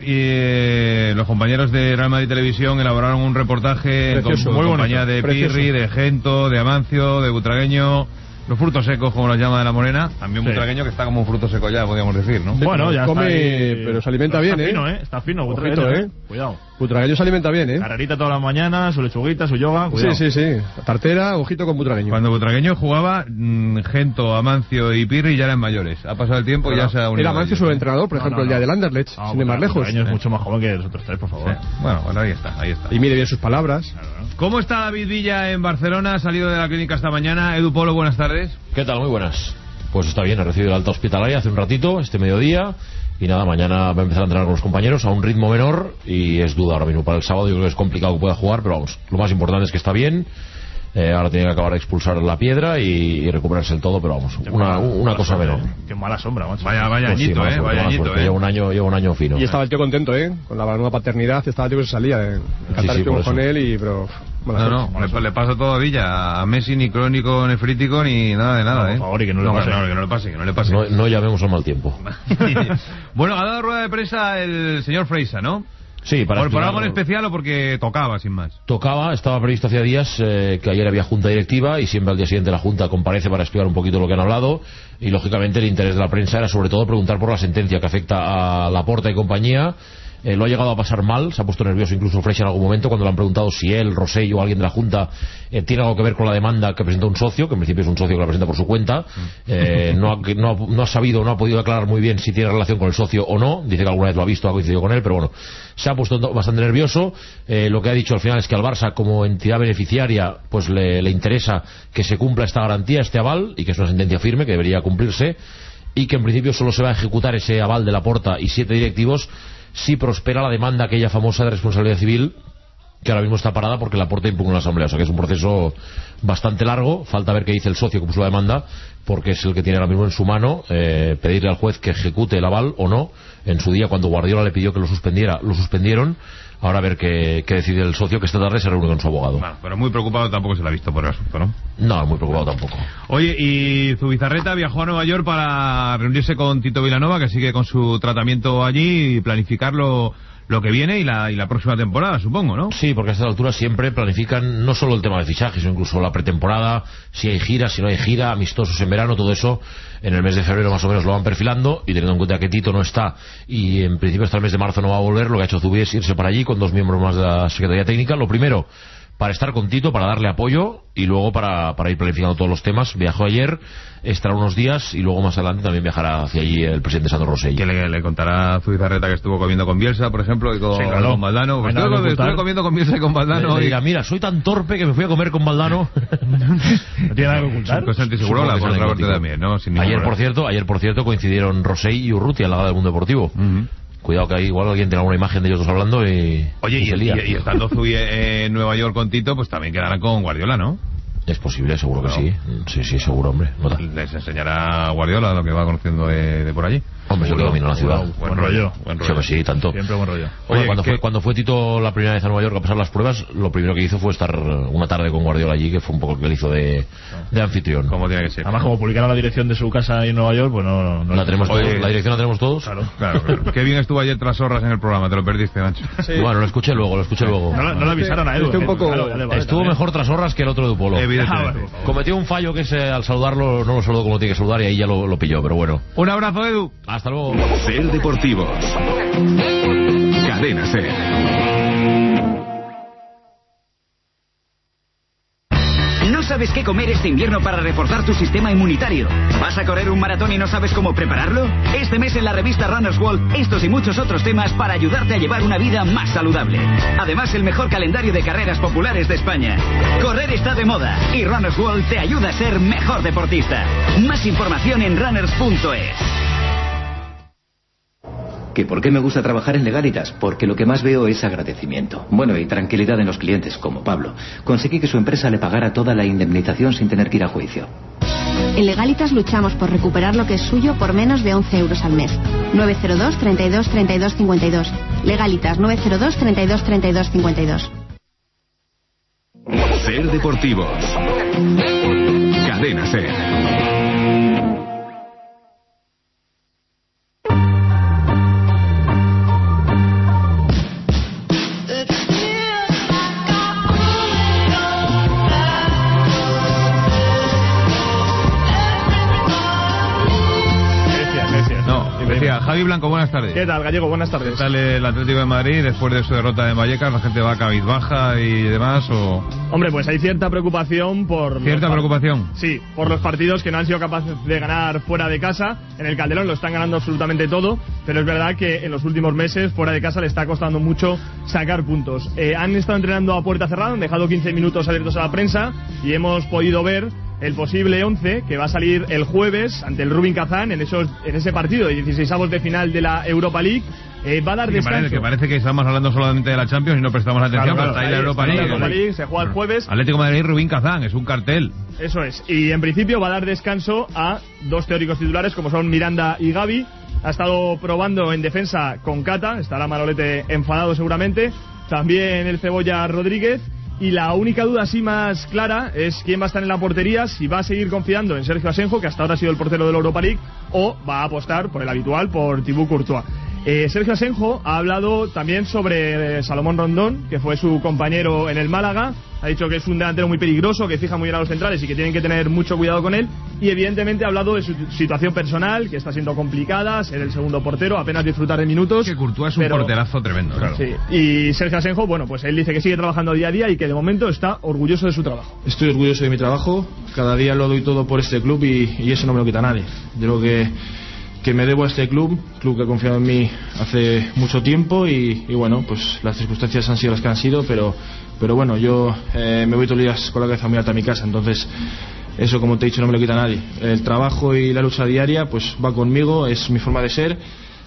ayer los compañeros de Real Madrid Televisión elaboraron un reportaje con compañía de Pirri, de Gento, de Amancio, de Butragueño, los frutos secos, como los llama de la Morena. También Butragueño, que está como un fruto seco ya, podríamos decir, ¿no? Bueno, ya come, está ahí, pero se alimenta bien, Está fino, Está fino, Ojito, Butragueño, Cuidado. Butragueño se alimenta bien, Carrerita toda la mañana, su lechuguita, su yoga, cuidado. Sí. Tartera, ojito con Butragueño. Cuando Butragueño jugaba, Gento, Amancio y Pirri ya eran mayores. Ha pasado el tiempo y ya se ha unido. Era Amancio su entrenador, por ejemplo, el día del Anderlecht, sin ir más lejos. Butragueño es mucho más joven que los otros tres, por favor. Sí. Bueno, ahí está. Y mire bien sus palabras. ¿Cómo está David Villa en Barcelona? Ha salido de la clínica esta mañana. Edu Polo, buenas tardes. ¿Qué tal? Muy buenas. Pues está bien, ha recibido el alta hospitalaria hace un ratito, este mediodía. Y nada, mañana va a empezar a entrenar con los compañeros a un ritmo menor. Y es duda ahora mismo para el sábado. Yo creo que es complicado que pueda jugar, pero vamos, lo más importante es que está bien. Ahora tiene que acabar de expulsar la piedra y recuperarse el todo, pero vamos, una cosa menor. Qué mala sombra, macho. Vaya añito, vaya añito, Lleva un año fino. Y estaba el tío contento, con la nueva paternidad, estaba el tío que se salía, cantar con él pero... le pasa todo a Villa, a Messi ni crónico, nefrítico, ni nada de nada, Por favor, y que no le pase. No llamemos al mal tiempo. Bueno, ha dado rueda de prensa el señor Freisa, ¿no? Sí, ¿Por algo en especial o porque tocaba, sin más? Tocaba, estaba previsto hacía días que ayer había junta directiva y siempre al día siguiente la junta comparece para explicar un poquito lo que han hablado y lógicamente el interés de la prensa era sobre todo preguntar por la sentencia que afecta a Laporta y compañía. Lo ha llegado a pasar mal, se ha puesto nervioso incluso Freixa en algún momento cuando le han preguntado si él, Rosselló o alguien de la Junta tiene algo que ver con la demanda que presentó un socio, que en principio es un socio que la presenta por su cuenta. No ha sabido, no ha podido aclarar muy bien si tiene relación con el socio o no. Dice que alguna vez lo ha visto, ha coincidido con él, pero bueno, se ha puesto bastante nervioso. Lo que ha dicho al final es que al Barça, como entidad beneficiaria, pues le interesa que se cumpla esta garantía, este aval, y que es una sentencia firme que debería cumplirse, y que en principio solo se va a ejecutar ese aval de Laporta y 7 directivos si prospera la demanda aquella famosa de responsabilidad civil, que ahora mismo está parada porque Laporta impugna en la Asamblea. O sea que es un proceso bastante largo. Falta ver qué dice el socio que puso la demanda, porque es el que tiene ahora mismo en su mano pedirle al juez que ejecute el aval o no. En su día, cuando Guardiola le pidió que lo suspendiera, lo suspendieron. Ahora a ver qué decide el socio, que esta tarde se reúne con su abogado. Bueno, pero muy preocupado tampoco se le ha visto por el asunto, ¿no? No, muy preocupado tampoco. Oye, y Zubizarreta viajó a Nueva York para reunirse con Tito Vilanova, que sigue con su tratamiento allí, y planificar lo que viene y la próxima temporada, supongo, ¿no? Sí, porque a estas alturas siempre planifican no solo el tema de fichajes, sino incluso la pretemporada, si hay gira, si no hay gira, amistosos en verano, todo eso en el mes de febrero más o menos lo van perfilando, y teniendo en cuenta que Tito no está y en principio hasta el mes de marzo no va a volver, lo que ha hecho Zubi es irse para allí con 2 miembros más de la Secretaría Técnica. Lo primero, para estar con Tito, para darle apoyo y luego para ir planificando todos los temas. Viajó ayer, estará unos días y luego más adelante también viajará hacia allí el presidente Sandro Rosell. Que le contará a Zubizarreta que estuvo comiendo con Bielsa, por ejemplo, y con Valdano. Pues estuve comiendo con Bielsa y con Valdano. Le dirá, mira, soy tan torpe que me fui a comer con Valdano. ¿No tiene nada que ocultar? Con Santi Segurola, por otra parte también, ¿no? Ayer, por cierto, coincidieron Rosell y Urrutia en la gala del Mundo Deportivo. Cuidado que ahí igual alguien tiene alguna imagen de ellos dos hablando y... Oye, y estando Zubi en Nueva York con Tito, pues también quedarán con Guardiola, ¿no? Es posible, seguro que sí. Sí, seguro, hombre. Les enseñará a Guardiola lo que va conociendo de por allí. Hombre, yo que domino la ciudad. Buen rollo. Sí, tanto. Siempre buen rollo. Oye, cuando fue Tito la primera vez a Nueva York a pasar las pruebas, lo primero que hizo fue estar una tarde con Guardiola allí, que fue un poco el que le hizo de anfitrión. Como tiene que ser. Además, como publicaron la dirección de su casa en Nueva York, pues no la tenemos todos. ¿La dirección la tenemos todos? Claro. Qué bien estuvo ayer Trasorras en el programa, te lo perdiste, Nacho. Sí. Bueno, lo escuché luego. No le avisaron a Edu. Estuvo mejor Trasorras que el otro de Upolo. Evidentemente. Cometió un fallo que es al saludarlo, no lo saludó como tiene que saludar y ahí ya lo pilló, pero bueno. Un abrazo, Edu. Hasta luego. Ser Deportivos. Cadena Ser. ¿No sabes qué comer este invierno para reforzar tu sistema inmunitario? ¿Vas a correr un maratón y no sabes cómo prepararlo? Este mes en la revista Runner's World, estos y muchos otros temas para ayudarte a llevar una vida más saludable. Además, el mejor calendario de carreras populares de España. Correr está de moda y Runner's World te ayuda a ser mejor deportista. Más información en runners.es. ¿Que por qué me gusta trabajar en Legalitas? Porque lo que más veo es agradecimiento. Bueno, y tranquilidad en los clientes, como Pablo. Conseguí que su empresa le pagara toda la indemnización sin tener que ir a juicio. En Legalitas luchamos por recuperar lo que es suyo por menos de 11 euros al mes. 902 32 32 52. Legalitas 902 32 32 52. Ser Deportivos. Cadena Ser. Javi Blanco, buenas tardes. ¿Qué tal, Gallego? Buenas tardes. ¿Qué tal el Atlético de Madrid después de su derrota en Vallecas? ¿La gente va cabizbaja y demás? ¿O? Hombre, pues hay cierta preocupación por... ¿Cierta preocupación? Sí, por los partidos que no han sido capaces de ganar fuera de casa. En el Calderón lo están ganando absolutamente todo, pero es verdad que en los últimos meses fuera de casa le está costando mucho sacar puntos. Han estado entrenando a puerta cerrada, han dejado 15 minutos abiertos a la prensa y hemos podido ver el posible 11 que va a salir el jueves ante el Rubin Kazán en ese partido de 16avos de final de la Europa League. Va a dar descanso. Que parece que estamos hablando solamente de la Champions y no prestamos atención, pero está ahí la Europa League. Se juega el jueves. Atlético de Madrid, Rubin Kazán, es un cartel. Eso es. Y en principio va a dar descanso a dos teóricos titulares como son Miranda y Gavi. Ha estado probando en defensa con Cata, estará Manolete enfadado seguramente. También el Cebolla Rodríguez. Y la única duda así más clara es quién va a estar en la portería, si va a seguir confiando en Sergio Asenjo, que hasta ahora ha sido el portero de la Europa League, o va a apostar por el habitual, por Thibaut Courtois. Sergio Asenjo ha hablado también sobre Salomón Rondón, que fue su compañero en el Málaga. Ha dicho que es un delantero muy peligroso, que fija muy bien a los centrales y que tienen que tener mucho cuidado con él. Y evidentemente ha hablado de su situación personal, que está siendo complicada, ser el segundo portero, apenas disfrutar de minutos. Que Courtois es un porterazo tremendo, claro. Sí. Y Sergio Asenjo, bueno, pues él dice que sigue trabajando día a día y que de momento está orgulloso de su trabajo. Estoy orgulloso de mi trabajo, cada día lo doy todo por este club y eso no me lo quita nadie. Yo creo que me debo a este club que ha confiado en mí hace mucho tiempo y bueno, pues las circunstancias han sido las que han sido, pero bueno, yo me voy todos los días con la cabeza muy alta a mi casa, entonces eso, como te he dicho, no me lo quita nadie. El trabajo y la lucha diaria pues va conmigo, es mi forma de ser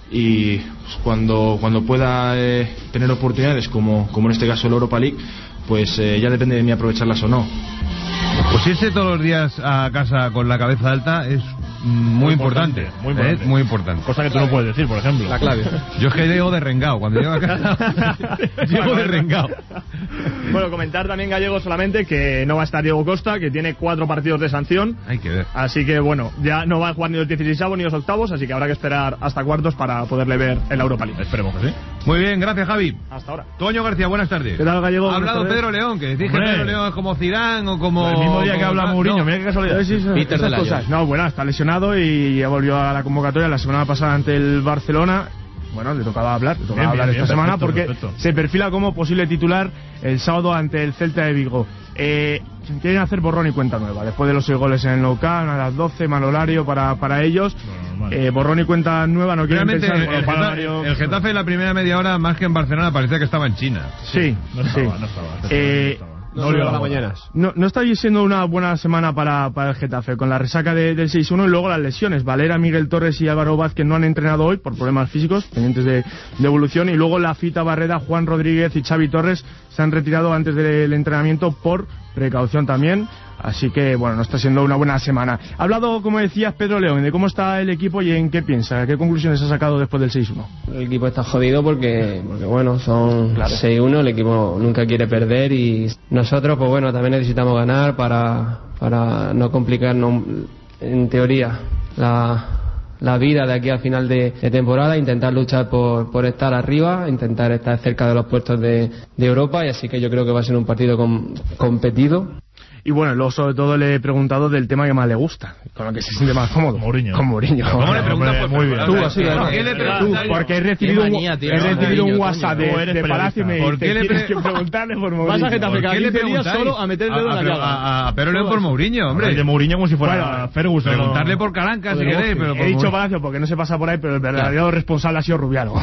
y pues, cuando pueda tener oportunidades como en este caso la Europa League, pues ya depende de mí aprovecharlas o no. Pues irse todos los días a casa con la cabeza alta es muy importante. Muy importante. Cosa que tú no puedes decir, por ejemplo. La clave. Yo es que llego de rengao. Cuando llego a casa, llego de rengao. Bueno, comentar también, Gallego, solamente que no va a estar Diego Costa, que tiene 4 partidos de sanción. Hay que ver. Así que, bueno, ya no va a jugar ni los 16avos ni los octavos, así que habrá que esperar hasta cuartos para poderle ver en la Europa League. Esperemos que sí. Muy bien, gracias, Javi. Hasta ahora. Toño García, buenas tardes. ¿Qué tal, Gallego? Ha hablado Pedro León, que decís que Pedro León es como Zidane o como... El mismo día que habla Mourinho, mira qué casualidad. Peter de No, bueno, está lesionado y ya volvió a la convocatoria la semana pasada ante el Barcelona. bueno, le tocaba hablar esta semana porque se perfila como posible titular el sábado ante el Celta de Vigo. Quieren hacer borrón y cuenta nueva después de los 6 goles en el Nou Camp a las 12, mal horario para ellos. Borrón y cuenta nueva, no quieren pensar el Getafe en la primera media hora, más que en Barcelona, parecía que estaba en China. Sí, no estaba. No está siendo una buena semana para el Getafe, con la resaca del 6-1 y luego las lesiones. Valera, Miguel Torres y Álvaro Vázquez no han entrenado hoy por problemas físicos, pendientes de evolución, y luego Lafita, Barreda, Juan Rodríguez y Xavi Torres se han retirado antes del entrenamiento por precaución también. Así que, bueno, no está siendo una buena semana. Ha hablado, como decías, Pedro León, de cómo está el equipo y en qué piensa, qué conclusiones ha sacado después del 6-1. El equipo está jodido porque bueno, son 6-1, el equipo nunca quiere perder y nosotros, pues bueno, también necesitamos ganar para no complicarnos, en teoría, la vida de aquí al final de temporada, intentar luchar por estar arriba, intentar estar cerca de los puestos de Europa, y así que yo creo que va a ser un partido competido. Y bueno, luego sobre todo le he preguntado del tema que más le gusta, con lo que se siente más cómodo. Mourinho. Con Mourinho. ¿Cómo le preguntas? Muy bien. Tú, así, porque he recibido un WhatsApp de Palacio y me dice, tienes que preguntarle por Mourinho. Vas a Getafe cada 15 días solo a meter el dedo en la llaga. A Pedro León por Mourinho, hombre. De Mourinho como si fuera Ferguson. Preguntarle por Caranca, si queréis. He dicho Palacio porque no se pasa por ahí, pero el verdadero responsable ha sido Rubiano.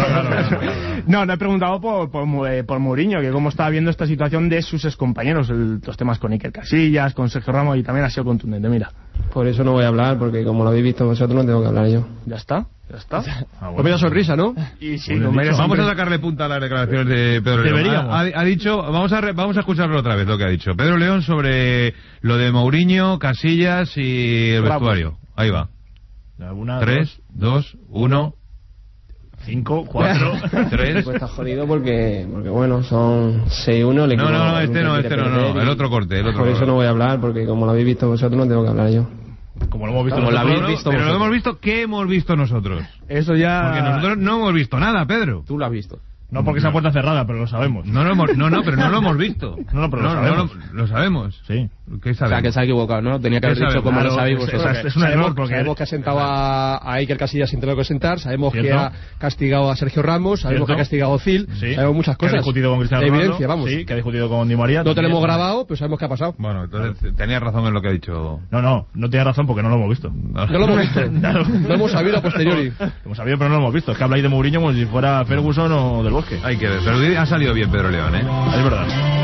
No he preguntado por Mourinho, que cómo estaba viendo esta situación de sus excompañeros, los temas con Iker Casillas, con Sergio Ramos, y también ha sido contundente. Mira, por eso no voy a hablar, porque como lo habéis visto vosotros, no tengo que hablar yo. Ya está. Con media sonrisa, ¿no? Y sí, vamos a sacarle punta a las declaraciones de Pedro León. Ha dicho, vamos a escucharlo otra vez lo que ha dicho Pedro León sobre lo de Mourinho, Casillas y el vestuario. Ahí va. 3, 2, 1... 5, 4, 3. Pues está jodido porque bueno, son 6-1. El equipo no, este no, el otro corte. Por eso no voy a hablar, porque como lo habéis visto vosotros, no tengo que hablar yo. Como lo hemos visto nosotros. Pero lo hemos visto, ¿qué hemos visto nosotros? Eso ya... Porque nosotros no hemos visto nada, Pedro. Tú lo has visto. No porque sea puerta cerrada, pero lo sabemos. Pero no lo hemos visto. Pero lo sabemos. Lo sabemos. Sí. ¿Qué sabemos? O sea, que se ha equivocado, ¿no? Tenía que haber dicho cómo lo sabéis vosotros. Es un error, porque sabemos que ha sentado a Iker Casillas sin tener que sentar, sabemos que ha castigado a Sergio Ramos, sabemos que ha castigado a Ozil, sabemos muchas cosas. Que ha discutido con Cristiano Ronaldo, evidencia, vamos. Sí, que ha discutido con Di María. No te lo hemos grabado, pero sabemos qué ha pasado. Bueno, entonces tenías razón en lo que ha dicho. No tenía razón porque no lo hemos visto. No lo hemos visto. Lo hemos sabido a posteriori. Lo hemos sabido, pero no lo hemos visto. Es que habláis de Mourinho como si fuera Ferguson o del Bosque. Hay que ver, pero ha salido bien Pedro León, ¿eh? Es verdad.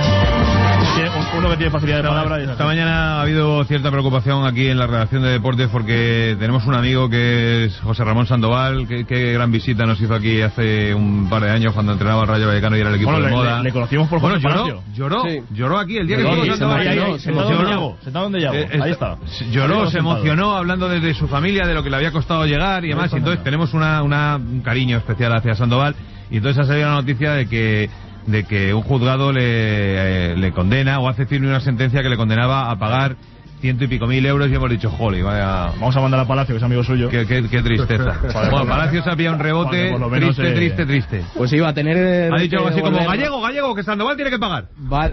Uno que tiene facilidad de palabra. Esta mañana ha habido cierta preocupación aquí en la redacción de deportes porque tenemos un amigo que es José Ramón Sandoval, que gran visita nos hizo aquí hace un par de años cuando entrenaba al Rayo Vallecano y era el equipo de moda. Le conocimos por José Palacio. Lloró aquí el día que estuvo Sandoval. Sentado donde Yago. Ahí está. Lloró, se emocionó hablando desde su familia, de lo que le había costado llegar y demás. Y entonces tenemos un cariño especial hacia Sandoval. Y entonces ha salido la noticia de que un juzgado le condena o hace firme una sentencia que le condenaba a pagar 100 y pico mil euros, y hemos dicho, jole, vaya... Vamos a mandar a Palacio, que es amigo suyo. Qué tristeza. Bueno, Palacio se había un rebote, triste. Pues iba a tener... Ha dicho algo así como, Gallego, que Sandoval tiene que pagar.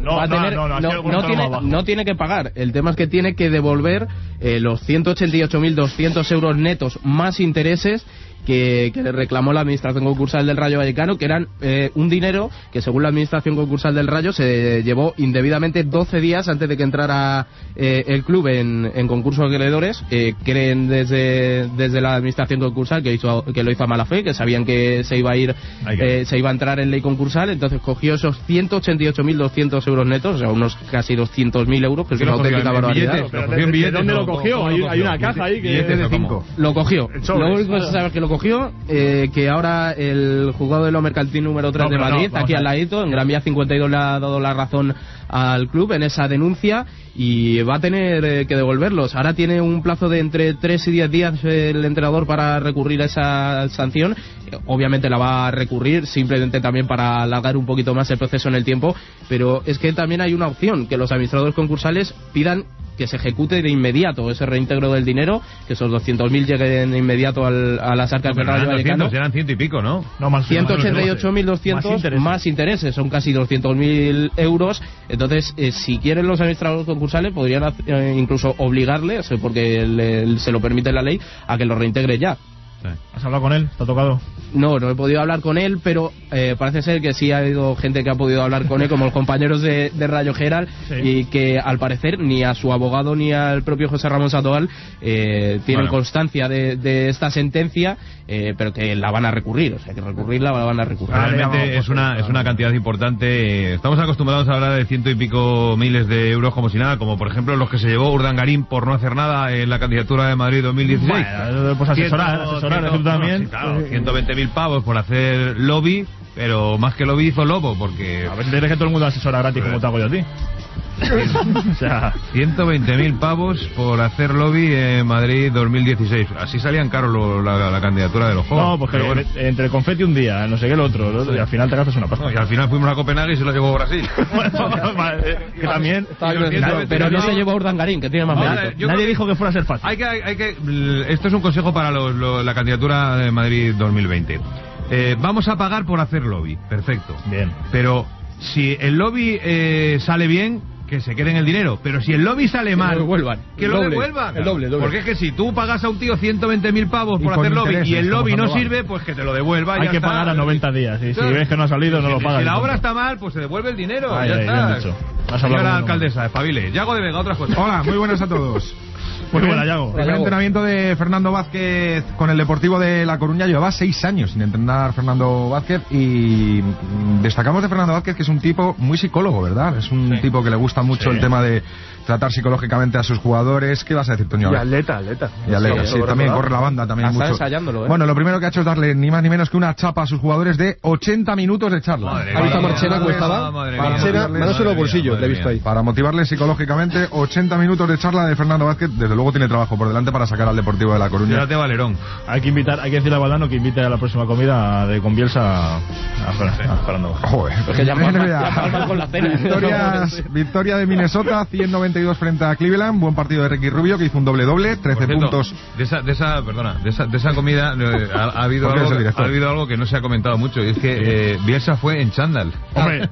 No tiene que pagar. El tema es que tiene que devolver los 188.200 euros netos más intereses que le reclamó la administración concursal del Rayo Vallecano, que eran un dinero que, según la administración concursal del Rayo, se llevó indebidamente 12 días antes de que entrara el club en concurso de acreedores. Creen desde la administración concursal que lo hizo a mala fe, que sabían que se iba a entrar en ley concursal. Entonces cogió esos 188.200 euros netos, o sea, unos casi 200.000 euros, que es una auténtica barbaridad. ¿De dónde lo cogió? Hay una caja ahí que es de 5. Lo cogió. Lo único que se sabe es que lo cogió, que ahora el juzgado de lo mercantil número 3 de Madrid, aquí al ladito, en Gran Vía 52, le ha dado la razón al club en esa denuncia y va a tener que devolverlos. Ahora tiene un plazo de entre 3 y 10 días el entrenador para recurrir a esa sanción. Obviamente la va a recurrir, simplemente también para alargar un poquito más el proceso en el tiempo, pero es que también hay una opción, que los administradores concursales pidan que se ejecute de inmediato ese reintegro del dinero, que esos 200.000 lleguen de inmediato a las arcas del Rayo Vallecano. Eran 100 y pico, ¿no? 188.200 más intereses, son casi 200.000 euros. Entonces, si quieren los administradores concursales, podrían incluso obligarle, porque se lo permite la ley, a que lo reintegre ya. Sí. ¿Has hablado con él? ¿Te ha tocado? No he podido hablar con él, pero parece ser que sí ha habido gente que ha podido hablar con él, como los compañeros de Rayo Geral, sí. Y que al parecer ni a su abogado ni al propio José Ramón Sandoval tienen constancia de esta sentencia, pero que la van a recurrir, o sea, que recurrirla la van a recurrir. Realmente es una cantidad importante. Estamos acostumbrados a hablar de 100 y pico miles de euros como si nada, como por ejemplo los que se llevó Urdangarín por no hacer nada en la candidatura de Madrid 2016. Bueno, pues asesorar también. Claro, 120.000 pavos por hacer lobby, pero más que lobby hizo lobo, porque... A ver si te crees que todo el mundo asesora gratis como te hago yo a ti. O sea, 120.000 pavos por hacer lobby en Madrid 2016. Así salían caros la candidatura de los Juegos. No, porque bueno, entre confeti un día, no sé qué el otro, sí. Y al final te gastas una pasta. Y al final fuimos a Copenhague y se lo llevó Brasil. Que también... Pero no se llevó a Urdangarín, que tiene más mérito. Nadie dijo que fuera a ser fácil. Esto es un consejo para la candidatura de Madrid 2020. Vamos a pagar por hacer lobby, perfecto. Bien. Pero si el lobby sale bien, que se queden el dinero. Pero si el lobby sale mal, que lo devuelvan. El doble. Porque es que si tú pagas a un tío 120.000 pavos por hacer lobby y el lobby no sirve, pues que te lo devuelva. Hay que pagar a 90 días. Y si ves que no ha salido, no lo pagas. Si la obra está mal, pues se devuelve el dinero. Ya está. Señora alcaldesa, espabile. Yago de Vega, otras cosas. Hola, muy buenas a todos. Muy buena, Yago. El entrenamiento de Fernando Vázquez con el Deportivo de La Coruña. Llevaba 6 años sin entrenar Fernando Vázquez, y destacamos de Fernando Vázquez que es un tipo muy psicólogo, ¿verdad? Es un tipo que le gusta mucho el tema de tratar psicológicamente a sus jugadores. ¿Qué vas a decir, Toño? Y atleta. Y atleta, sí, también corre la banda también está mucho. Ensayándolo, Bueno, lo primero que ha hecho es darle ni más ni menos que una chapa a sus jugadores de 80 minutos de charla. ¿Ha visto a Marchena cómo estaba? Marchena, manos en los bolsillos, le he visto ahí. Para motivarle psicológicamente, 80 minutos de charla de Fernando Vázquez. Desde luego tiene trabajo por delante para sacar al Deportivo de La Coruña. Fíjate, Valerón. Hay que decirle a Valdano que invite a la próxima comida de con Bielsa a Fernando. Joder. Es que ya palman con la cena. Victoria de Minnesota, 192 frente a Cleveland. Buen partido de Ricky Rubio, que hizo un doble-doble, 13 puntos. De esa comida ha habido algo que no se ha comentado mucho, y es que Bielsa fue en chándal. Hombre,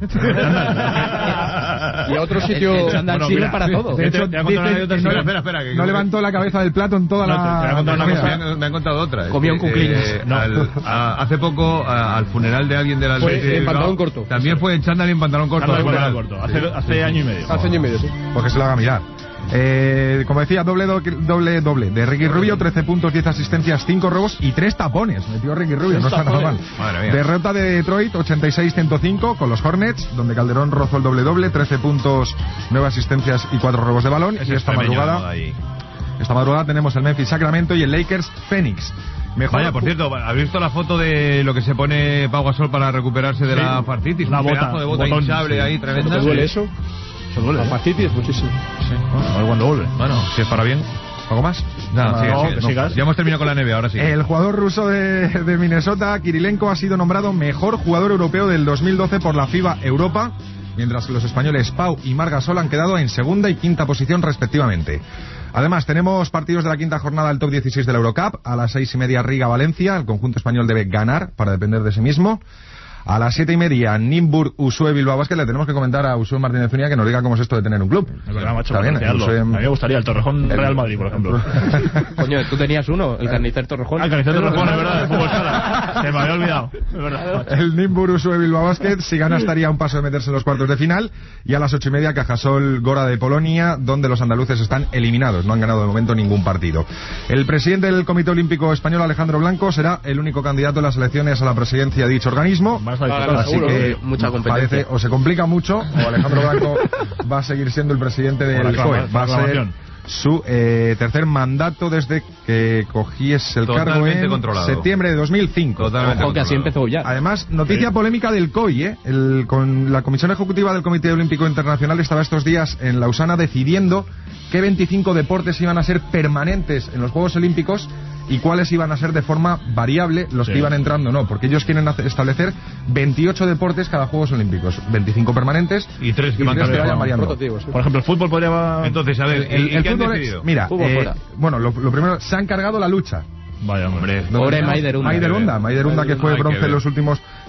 y a otro sitio... El chándal sirve para todo. De hecho, espera, no levantó la cabeza del plato en toda me han contado otra. Comió un cuclines. Hace poco, al funeral de alguien de la en pantalón corto. También fue en chándal y en pantalón corto. Hace año y medio. Hace año y medio, sí. Pues que se lo haga mirar. Como decía, doble de Ricky Rubio, 13 puntos, 10 asistencias, 5 robos y 3 tapones. Metió Ricky Rubio, no está nada mal. Derrota de Detroit, 86-105 con los Hornets, donde Calderón rozó el doble, 13 puntos, 9 asistencias y 4 robos de balón. Y esta madrugada tenemos el Memphis Sacramento y el Lakers Phoenix. Vaya, por cierto, ¿habéis visto la foto de lo que se pone Pau Gasol para recuperarse de la fascitis? Una pedazo de bota hinchable ahí, tremenda. ¿Te duele eso? Eso duele. La fascitis es muchísimo. Sí. A ver cuándo vuelve. Bueno, si es para bien. ¿Algo más? Sigue. Ya hemos terminado con la NBA, ahora sí. El jugador ruso de Minnesota, Kirilenko, ha sido nombrado mejor jugador europeo del 2012 por la FIBA Europa, mientras que los españoles Pau y Marc Gasol han quedado en segunda y quinta posición respectivamente. Además, tenemos partidos de la quinta jornada del top 16 de la Eurocup. A las 6:30 Riga-Valencia. El conjunto español debe ganar para depender de sí mismo. A las 7:30 Nymburk Usue Bilbao Basket. Le tenemos que comentar a Usue Martínez Zúñiga que nos diga cómo es esto de tener un club. Es verdad, macho, está bien, a mí me gustaría el Torrejón Real Madrid, por ejemplo. Coño, tú tenías uno, el Carnicer Torrejón. El Carnicer Torrejón, es verdad, de fútbol sala. Se me había olvidado, es verdad. El Nymburk Usue Bilbao Basket, si gana, estaría a un paso de meterse en los cuartos de final. Y a las 8:30 Cajasol Gora de Polonia, donde los andaluces están eliminados, no han ganado de momento ningún partido. El presidente del Comité Olímpico Español, Alejandro Blanco, será el único candidato en las elecciones a la presidencia de dicho organismo. Así que mucha competencia. Parece, o se complica mucho, o Alejandro Blanco va a seguir siendo el presidente del COE. Va a ser su tercer mandato desde que cogiese el cargo en septiembre de 2005. Aunque así empezó ya. Además, noticia polémica del COI, con la Comisión Ejecutiva del Comité Olímpico Internacional estaba estos días en Lausana decidiendo qué 25 deportes iban a ser permanentes en los Juegos Olímpicos y cuáles iban a ser de forma variable los que iban entrando, no, porque ellos quieren establecer 28 deportes cada Juegos Olímpicos, 25 permanentes y 3 que vayan variando. Por ejemplo, el fútbol podría... Entonces, a ver, el fútbol mira, bueno, lo primero, se ha encargado la lucha. Vaya, hombre. Pobre Maider Unda, que fue bronce en los últimos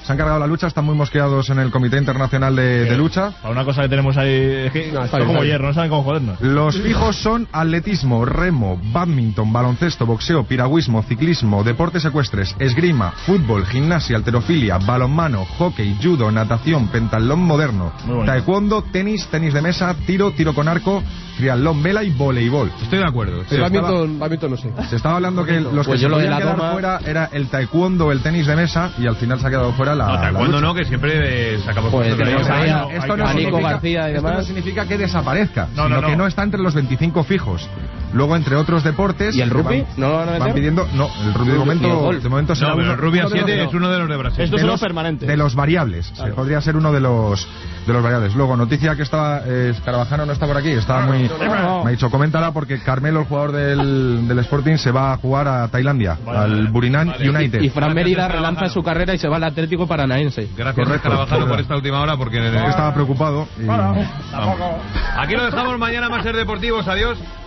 se han cargado la lucha, están muy mosqueados en el Comité Internacional de Lucha. Para una cosa que tenemos ahí, es que son como hierro, no saben cómo jodernos. Los fijos son atletismo, remo, badminton, baloncesto, boxeo, piragüismo, ciclismo, deportes ecuestres, esgrima, fútbol, gimnasia, halterofilia, balonmano, hockey, judo, natación, pentatlón moderno, taekwondo, tenis de mesa, tiro con arco, triatlón, vela y voleibol. Estoy de acuerdo. Badminton no sé. Se estaba hablando que los que se podían quedar fuera era el taekwondo, el tenis de mesa, y al final se ha quedado fuera la taekwondo lucha. no, que siempre sacamos Esto no significa que desaparezca, sino que no está entre los 25 fijos. Luego, entre otros deportes... ¿Y el rugby? ¿No lo van a meter? Van pidiendo... No, el rugby de momento será el rugby a 7 es uno de los de Brasil. Esto es uno permanente. De los variables. Claro. Podría ser uno de los variables. Luego, noticia que estaba... Carabajano no está por aquí. Estaba muy... Me ha dicho, coméntala porque Carmelo, el jugador del Sporting, se va a jugar a Tailandia, al Burinan United. Y Fran Mérida relanza su carrera y se va al Atlético Paranaense. Gracias, Carabajano, por esta última hora porque... Estaba preocupado. Aquí lo dejamos, mañana más Ser Deportivos. Adiós.